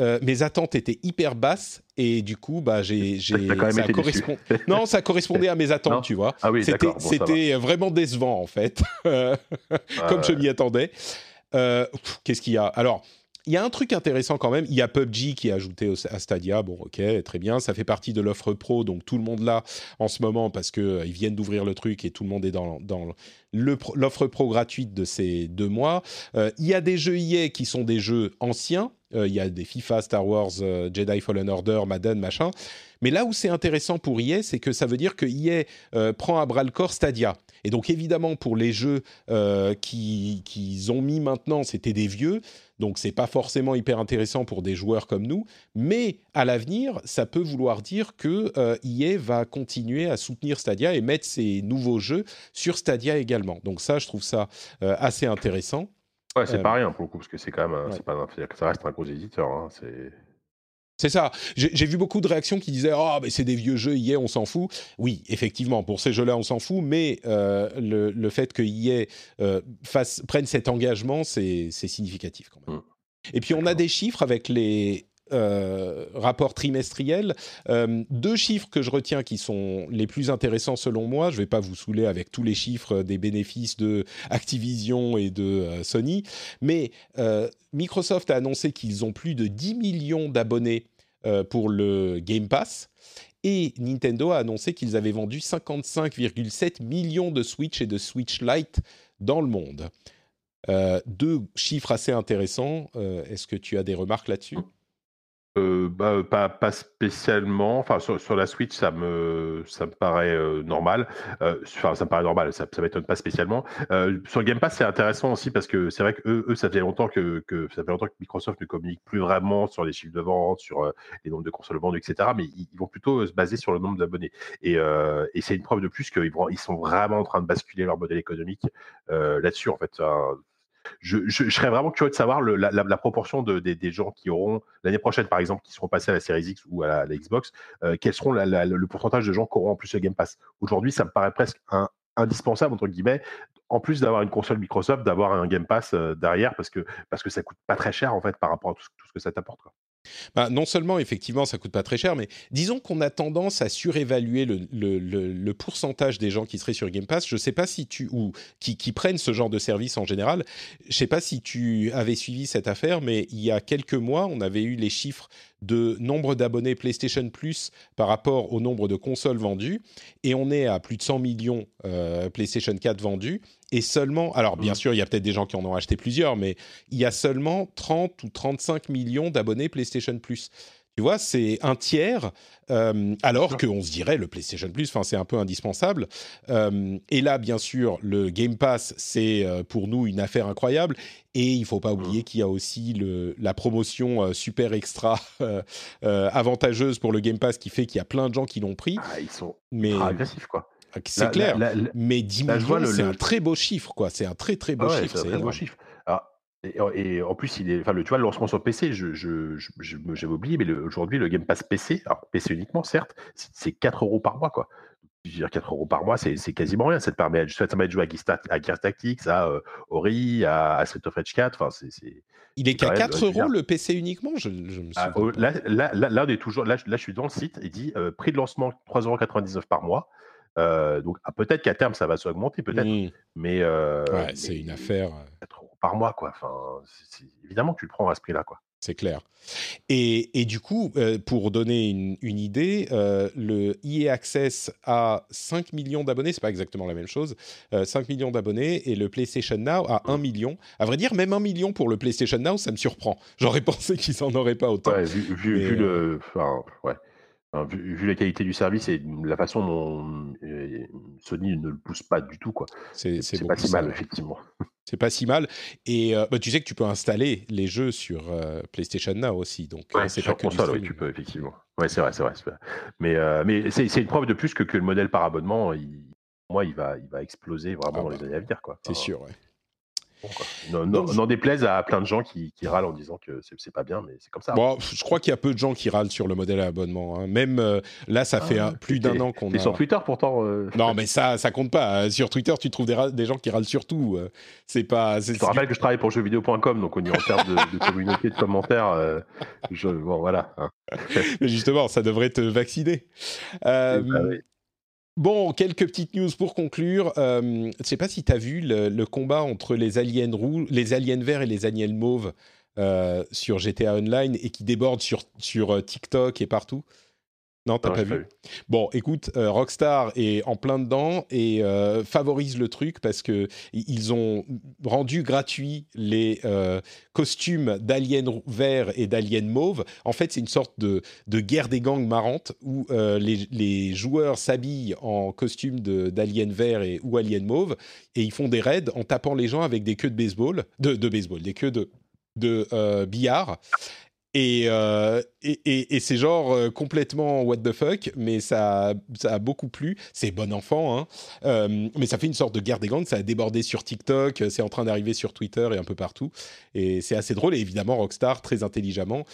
mes attentes étaient hyper basses et du coup, T'as quand même été déçu. Non, ça correspondait à mes attentes, Non. tu vois. Ah oui, d'accord. Bon, ça va. C'était vraiment décevant en fait, comme je m'y attendais. Qu'est-ce qu'il y a ? Alors, il y a un truc intéressant quand même. Il y a PUBG qui est ajouté à Stadia. Bon, ok, très bien. Ça fait partie de l'offre pro, donc tout le monde l'a en ce moment parce qu'ils viennent d'ouvrir le truc et tout le monde est dans l'offre pro gratuite de ces 2 mois. Il y a des jeux EA qui sont des jeux anciens. Il y a des FIFA, Star Wars, Jedi Fallen Order, Madden, machin. Mais là où c'est intéressant pour EA, c'est que ça veut dire que EA prend à bras-le-corps Stadia. Et donc évidemment, pour les jeux qu'ils ont mis maintenant, c'était des vieux. Donc c'est pas forcément hyper intéressant pour des joueurs comme nous. Mais à l'avenir, ça peut vouloir dire que EA va continuer à soutenir Stadia et mettre ses nouveaux jeux sur Stadia également. Donc ça, je trouve ça assez intéressant. Ouais, c'est pas rien pour le coup, parce que c'est quand même, ouais. ça reste un gros éditeur. Hein, C'est ça. J'ai vu beaucoup de réactions qui disaient « Ah, mais c'est des vieux jeux, EA, on s'en fout. » Oui, effectivement, pour ces jeux-là, on s'en fout, mais le fait que EA prenne cet engagement, c'est significatif quand même. Et puis, on a des chiffres avec les rapports trimestriels. 2 chiffres que je retiens qui sont les plus intéressants selon moi. Je ne vais pas vous saouler avec tous les chiffres des bénéfices de Activision et de Sony, mais Microsoft a annoncé qu'ils ont plus de 10 millions d'abonnés pour le Game Pass. Et Nintendo a annoncé qu'ils avaient vendu 55,7 millions de Switch et de Switch Lite dans le monde. 2 chiffres assez intéressants. Est-ce que tu as des remarques là-dessus ? Pas spécialement. Enfin, sur la Switch, ça me paraît normal. Enfin, ça me paraît normal. Ça m'étonne pas spécialement. Sur le Game Pass, c'est intéressant aussi parce que c'est vrai que eux, ça fait longtemps que Microsoft ne communique plus vraiment sur les chiffres de vente, sur les nombres de consoles vendues, etc. Mais ils vont plutôt se baser sur le nombre d'abonnés. Et c'est une preuve de plus qu'ils sont vraiment en train de basculer leur modèle économique là-dessus, en fait. Je serais vraiment curieux de savoir la proportion des gens qui auront, l'année prochaine par exemple, qui seront passés à la Series X ou à la Xbox, quels seront le pourcentage de gens qui auront en plus le Game Pass. Aujourd'hui, ça me paraît presque indispensable, entre guillemets, en plus d'avoir une console Microsoft, d'avoir un Game Pass derrière, parce que ça coûte pas très cher en fait par rapport à tout ce que ça t'apporte, quoi. Bah, non seulement, effectivement, ça coûte pas très cher, mais disons qu'on a tendance à surévaluer le pourcentage des gens qui seraient sur Game Pass. Je sais pas si ou qui prennent ce genre de service en général. Je sais pas si tu avais suivi cette affaire, mais il y a quelques mois, on avait eu les chiffres de nombre d'abonnés PlayStation Plus par rapport au nombre de consoles vendues, et on est à plus de 100 millions PlayStation 4 vendus. Et seulement, alors bien sûr, il y a peut-être des gens qui en ont acheté plusieurs, mais il y a seulement 30 ou 35 millions d'abonnés PlayStation Plus. Tu vois, c'est un tiers, alors qu'on se dirait le PlayStation Plus, c'est un peu indispensable. Et là, bien sûr, le Game Pass, c'est pour nous une affaire incroyable. Et il ne faut pas oublier qu'il y a aussi la promotion super extra avantageuse pour le Game Pass qui fait qu'il y a plein de gens qui l'ont pris. Ah, ils sont agressifs, quoi. C'est clair, mais 10 millions, c'est un très beau chiffre, quoi. C'est un très, très beau chiffre. C'est un très beau chiffre. Alors, et en plus, tu vois, le lancement sur PC, j'avais oublié, mais aujourd'hui, le Game Pass PC, alors PC uniquement, certes, c'est 4 € par mois, quoi. Je veux dire, 4 € par mois, c'est quasiment rien. Ça te permet de jouer à Gears Tactics, à Ori, à Street of Rage 4. Il est qu'à 4 € le PC uniquement, je me souviens. Là, on est toujours. Là, je suis dans le site. Il dit prix de lancement 3,99 € par mois. Donc peut-être qu'à terme ça va s'augmenter, peut-être. Mais c'est une affaire. 4 € par mois, quoi. Évidemment que tu le prends à ce prix-là, quoi. C'est clair. Et du coup, pour donner une idée, le EA Access a 5 millions d'abonnés, c'est pas exactement la même chose, 5 millions d'abonnés, et le PlayStation Now a 1 million. À vrai dire, même 1 million pour le PlayStation Now, ça me surprend. J'aurais pensé qu'ils en auraient pas autant. Ouais, vu la qualité du service et la façon dont Sony ne le pousse pas du tout, quoi. C'est pas si mal, effectivement. C'est pas si mal. Et tu sais que tu peux installer les jeux sur PlayStation Now aussi. Donc, c'est sur pas que console, tu peux, effectivement. Ouais, c'est vrai. Mais c'est une preuve de plus que le modèle par abonnement, il va exploser vraiment dans les années à venir, quoi. C'est sûr, ouais. Bon, quoi. N'en Donc, n'en- n'en déplaise à plein de gens qui râlent en disant que c'est pas bien, mais c'est comme ça. bon, je crois qu'il y a peu de gens qui râlent sur le modèle à abonnement, hein. Même là, ça fait plus d'un an qu'on T'es sur a. Twitter pourtant. Non, mais ça compte pas. Sur Twitter, tu trouves des gens qui râlent sur tout. C'est pas. Je te rappelle que je travaille pour jeuxvideo.com, donc en termes de communauté, de commentaires, bon voilà. Hein. Mais justement, ça devrait te vacciner. Bah oui. Bon, quelques petites news pour conclure. Je ne sais pas si tu as vu le combat entre les aliens les aliens verts et les aliens mauves sur GTA Online et qui déborde sur TikTok et partout. Non, t'as Non, pas j'ai pas vu. vu. Bon, écoute, Rockstar est en plein dedans et favorise le truc parce que ils ont rendu gratuit les costumes d'aliens verts et d'aliens mauves. En fait, c'est une sorte de guerre des gangs marrante où les joueurs s'habillent en costume d'aliens verts ou aliens mauves et ils font des raids en tapant les gens avec des queues de baseball, de baseball, des queues de billard. Et c'est genre complètement what the fuck, mais ça a beaucoup plu. C'est bon enfant, hein. Mais ça fait une sorte de guerre des gangs. Ça a débordé sur TikTok, c'est en train d'arriver sur Twitter et un peu partout. Et c'est assez drôle. Et évidemment, Rockstar, très intelligemment,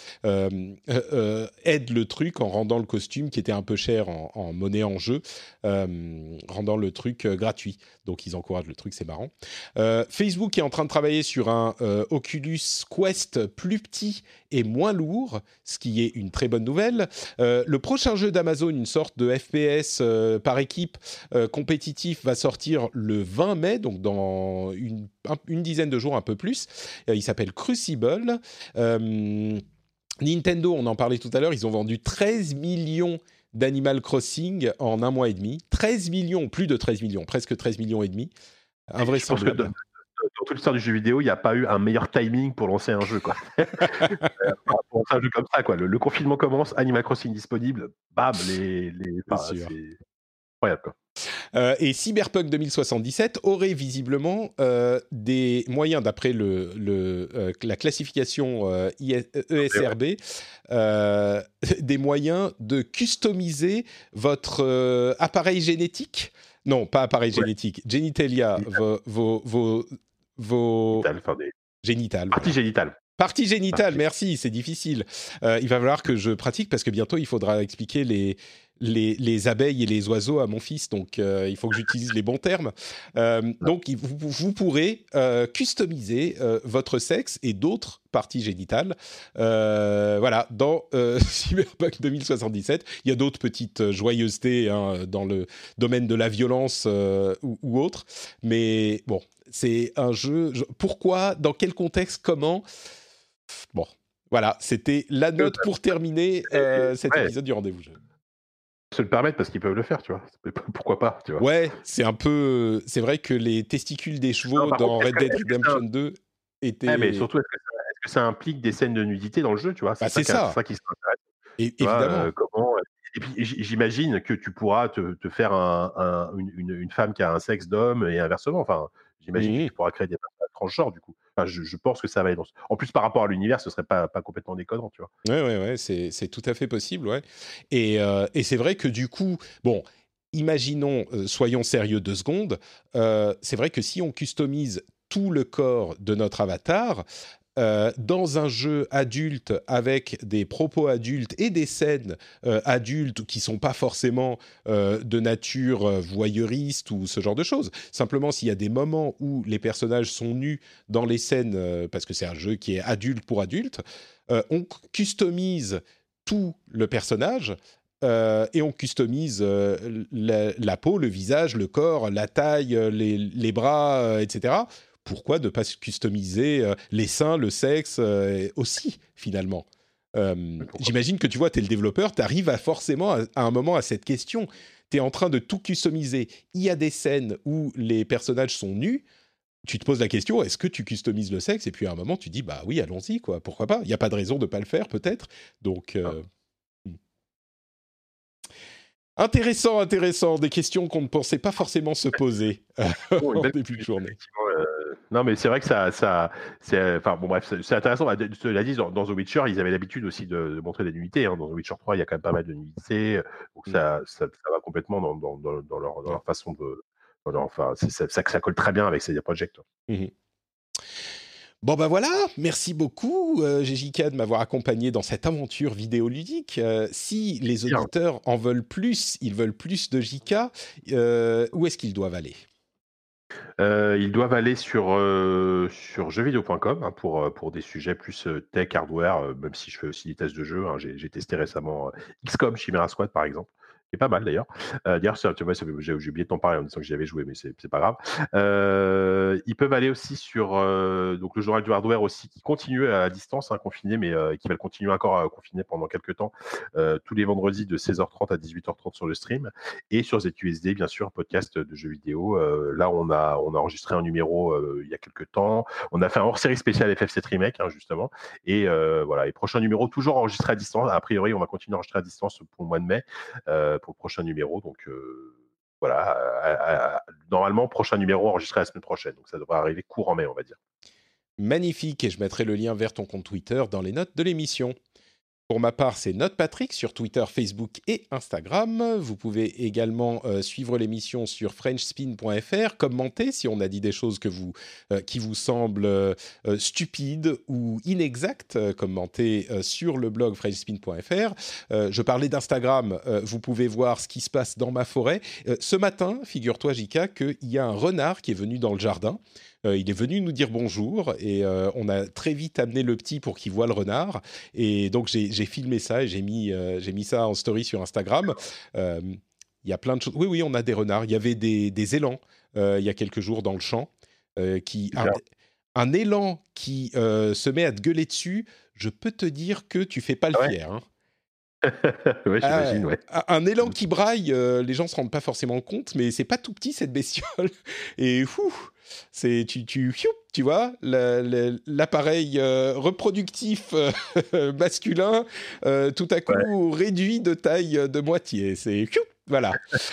aide le truc en rendant le costume qui était un peu cher en monnaie en jeu, rendant le truc gratuit. Donc ils encouragent le truc, c'est marrant. Facebook est en train de travailler sur un Oculus Quest plus petit et moins lourd, ce qui est une très bonne nouvelle. Le prochain jeu d'Amazon, une sorte de FPS par équipe compétitif, va sortir le 20 mai, donc dans une dizaine de jours, un peu plus. Il s'appelle Crucible. Nintendo, on en parlait tout à l'heure, ils ont vendu 13 millions d'Animal Crossing en un mois et demi. 13 millions, plus de 13 millions, presque 13 millions et demi. Je pense que Invraisemblable. dans toute l'histoire du jeu vidéo, il n'y a pas eu un meilleur timing pour lancer un jeu, quoi. Pour lancer un jeu comme ça, quoi. Le confinement commence, Animal Crossing disponible, bam, c'est incroyable, quoi. Et Cyberpunk 2077 aurait visiblement des moyens, d'après la classification ESRB, des moyens de customiser votre appareil génétique. Non, pas appareil génétique, genitalia, vos génitales. Partie génitale. Partie génitale, merci, c'est difficile. Il va falloir que je pratique parce que bientôt il faudra expliquer les abeilles et les oiseaux à mon fils, donc il faut que j'utilise les bons termes. Donc vous pourrez customiser votre sexe et d'autres parties génitales. Voilà, dans Cyberpunk 2077, il y a d'autres petites joyeusetés hein, dans le domaine de la violence ou autre, mais bon, c'est un jeu. Pourquoi, dans quel contexte, comment? Bon, voilà, c'était la note pour terminer cet épisode du Rendez-vous Jeu. Se le permettre parce qu'ils peuvent le faire, tu vois. Pourquoi pas, tu vois. Ouais, c'est vrai que les testicules des chevaux dans Red Dead Redemption 2 étaient. Mais surtout, est-ce que ça implique des scènes de nudité dans le jeu, tu vois? C'est ça qui s'intéresse. Évidemment. Comment... Et puis j'imagine que tu pourras te faire une femme qui a un sexe d'homme et inversement. Enfin, j'imagine que tu pourras créer des personnages transgenres du coup. Enfin, je pense que ça va être. En plus, par rapport à l'univers, ce serait pas complètement déconnant, tu vois. Ouais, c'est tout à fait possible, ouais. Et c'est vrai que du coup, bon, imaginons, soyons sérieux 2 secondes. C'est vrai que si on customise tout le corps de notre avatar. Dans un jeu adulte avec des propos adultes et des scènes adultes qui sont pas forcément de nature voyeuriste ou ce genre de choses. Simplement, s'il y a des moments où les personnages sont nus dans les scènes, parce que c'est un jeu qui est adulte pour adultes, on customise tout le personnage. Et on customise la peau, le visage, le corps, la taille, les bras, etc. Pourquoi ne pas customiser les seins, le sexe aussi, finalement? J'imagine que tu vois, tu es le développeur, tu arrives forcément à un moment à cette question. Tu es en train de tout customiser. Il y a des scènes où les personnages sont nus. Tu te poses la question, est-ce que tu customises le sexe? Et puis à un moment, tu dis, bah oui, allons-y, quoi. Pourquoi pas? Il n'y a pas de raison de ne pas le faire, peut-être. Donc... Intéressant. Des questions qu'on ne pensait pas forcément se poser en début de journée. Non, mais c'est vrai que enfin bon, bref, c'est intéressant. Cela dit, dans The Witcher, ils avaient l'habitude aussi de montrer des nudités. Hein. Dans The Witcher 3, il y a quand même pas mal de nudités. Donc ça va complètement dans leur façon de. Enfin, ça colle très bien avec CD Projekt. Bon ben voilà, merci beaucoup GJK de m'avoir accompagné dans cette aventure vidéoludique. Si les auditeurs en veulent plus, ils veulent plus de JK, où est-ce qu'ils doivent aller ? Ils doivent aller sur jeuxvideo.com pour des sujets plus tech, hardware, même si je fais aussi des tests de jeux. J'ai testé récemment XCOM Chimera Squad par exemple. C'est pas mal d'ailleurs. D'ailleurs, tu vois, j'ai oublié de t'en parler en disant que j'y avais joué, mais c'est pas grave. Ils peuvent aller aussi sur donc le journal du hardware aussi, qui continue à distance, confiné, mais qui va continuer encore à confiner pendant quelques temps, tous les vendredis de 16h30 à 18h30 sur le stream, et sur ZQSD, bien sûr, podcast de jeux vidéo. Là, on a enregistré un numéro il y a quelques temps. On a fait un hors-série spécial FF7 Remake, justement. Et voilà, et prochain numéro, toujours enregistré à distance. A priori, on va continuer à enregistrer à distance pour le mois de mai. Pour le prochain numéro, donc voilà, normalement prochain numéro enregistré la semaine prochaine, donc ça devrait arriver courant mai, on va dire. Magnifique, et je mettrai le lien vers ton compte Twitter dans les notes de l'émission. Pour ma part, c'est NotePatrick sur Twitter, Facebook et Instagram. Vous pouvez également suivre l'émission sur frenchspin.fr, commenter si on a dit des choses qui vous semblent stupides ou inexactes, commentez sur le blog frenchspin.fr. Je parlais d'Instagram, vous pouvez voir ce qui se passe dans ma forêt. Ce matin, figure-toi JK, qu'il y a un renard qui est venu dans le jardin. Il est venu nous dire bonjour et on a très vite amené le petit pour qu'il voit le renard. Et donc, j'ai filmé ça et j'ai mis ça en story sur Instagram. Il y a plein de choses. Oui, on a des renards. Il y avait des élans il y a quelques jours dans le champ. Un élan qui se met à te gueuler dessus, je peux te dire que tu fais pas le fier. Ouais, j'imagine, ouais. Un élan qui braille, les gens se rendent pas forcément compte, mais c'est pas tout petit cette bestiole. Et c'est tu vois l'appareil reproductif masculin tout à coup réduit de taille de moitié. C'est voilà.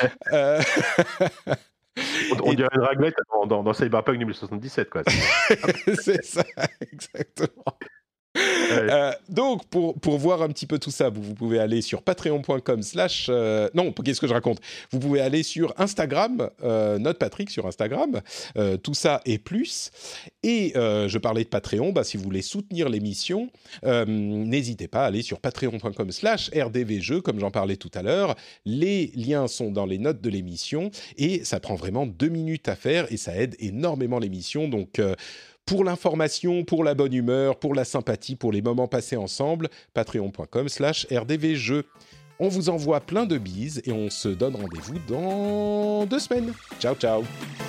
On dirait une raglette dans Cyberpunk 2077, quoi. C'est ça, exactement. Donc, pour voir un petit peu tout ça, vous pouvez aller sur patreon.com/ non, qu'est-ce que je raconte ? Vous pouvez aller sur Instagram, NotePatrick sur Instagram, tout ça et plus. Et je parlais de Patreon, si vous voulez soutenir l'émission, n'hésitez pas à aller sur patreon.com/rdvjeux, comme j'en parlais tout à l'heure. Les liens sont dans les notes de l'émission et ça prend vraiment 2 minutes à faire et ça aide énormément l'émission. Donc, pour l'information, pour la bonne humeur, pour la sympathie, pour les moments passés ensemble, patreon.com/rdvjeux. On vous envoie plein de bises et on se donne rendez-vous dans 2 semaines. Ciao, ciao.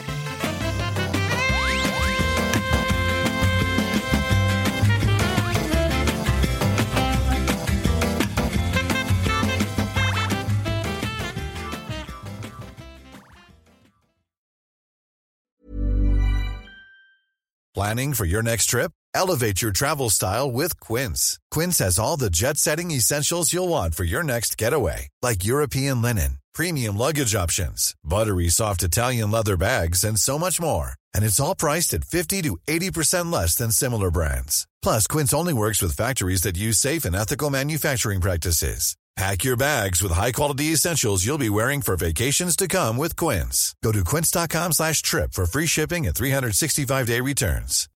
Planning for your next trip? Elevate your travel style with Quince. Quince has all the jet-setting essentials you'll want for your next getaway, like European linen, premium luggage options, buttery soft Italian leather bags, and so much more. And it's all priced at 50 to 80% less than similar brands. Plus, Quince only works with factories that use safe and ethical manufacturing practices. Pack your bags with high-quality essentials you'll be wearing for vacations to come with Quince. Go to quince.com/trip for free shipping and 365-day returns.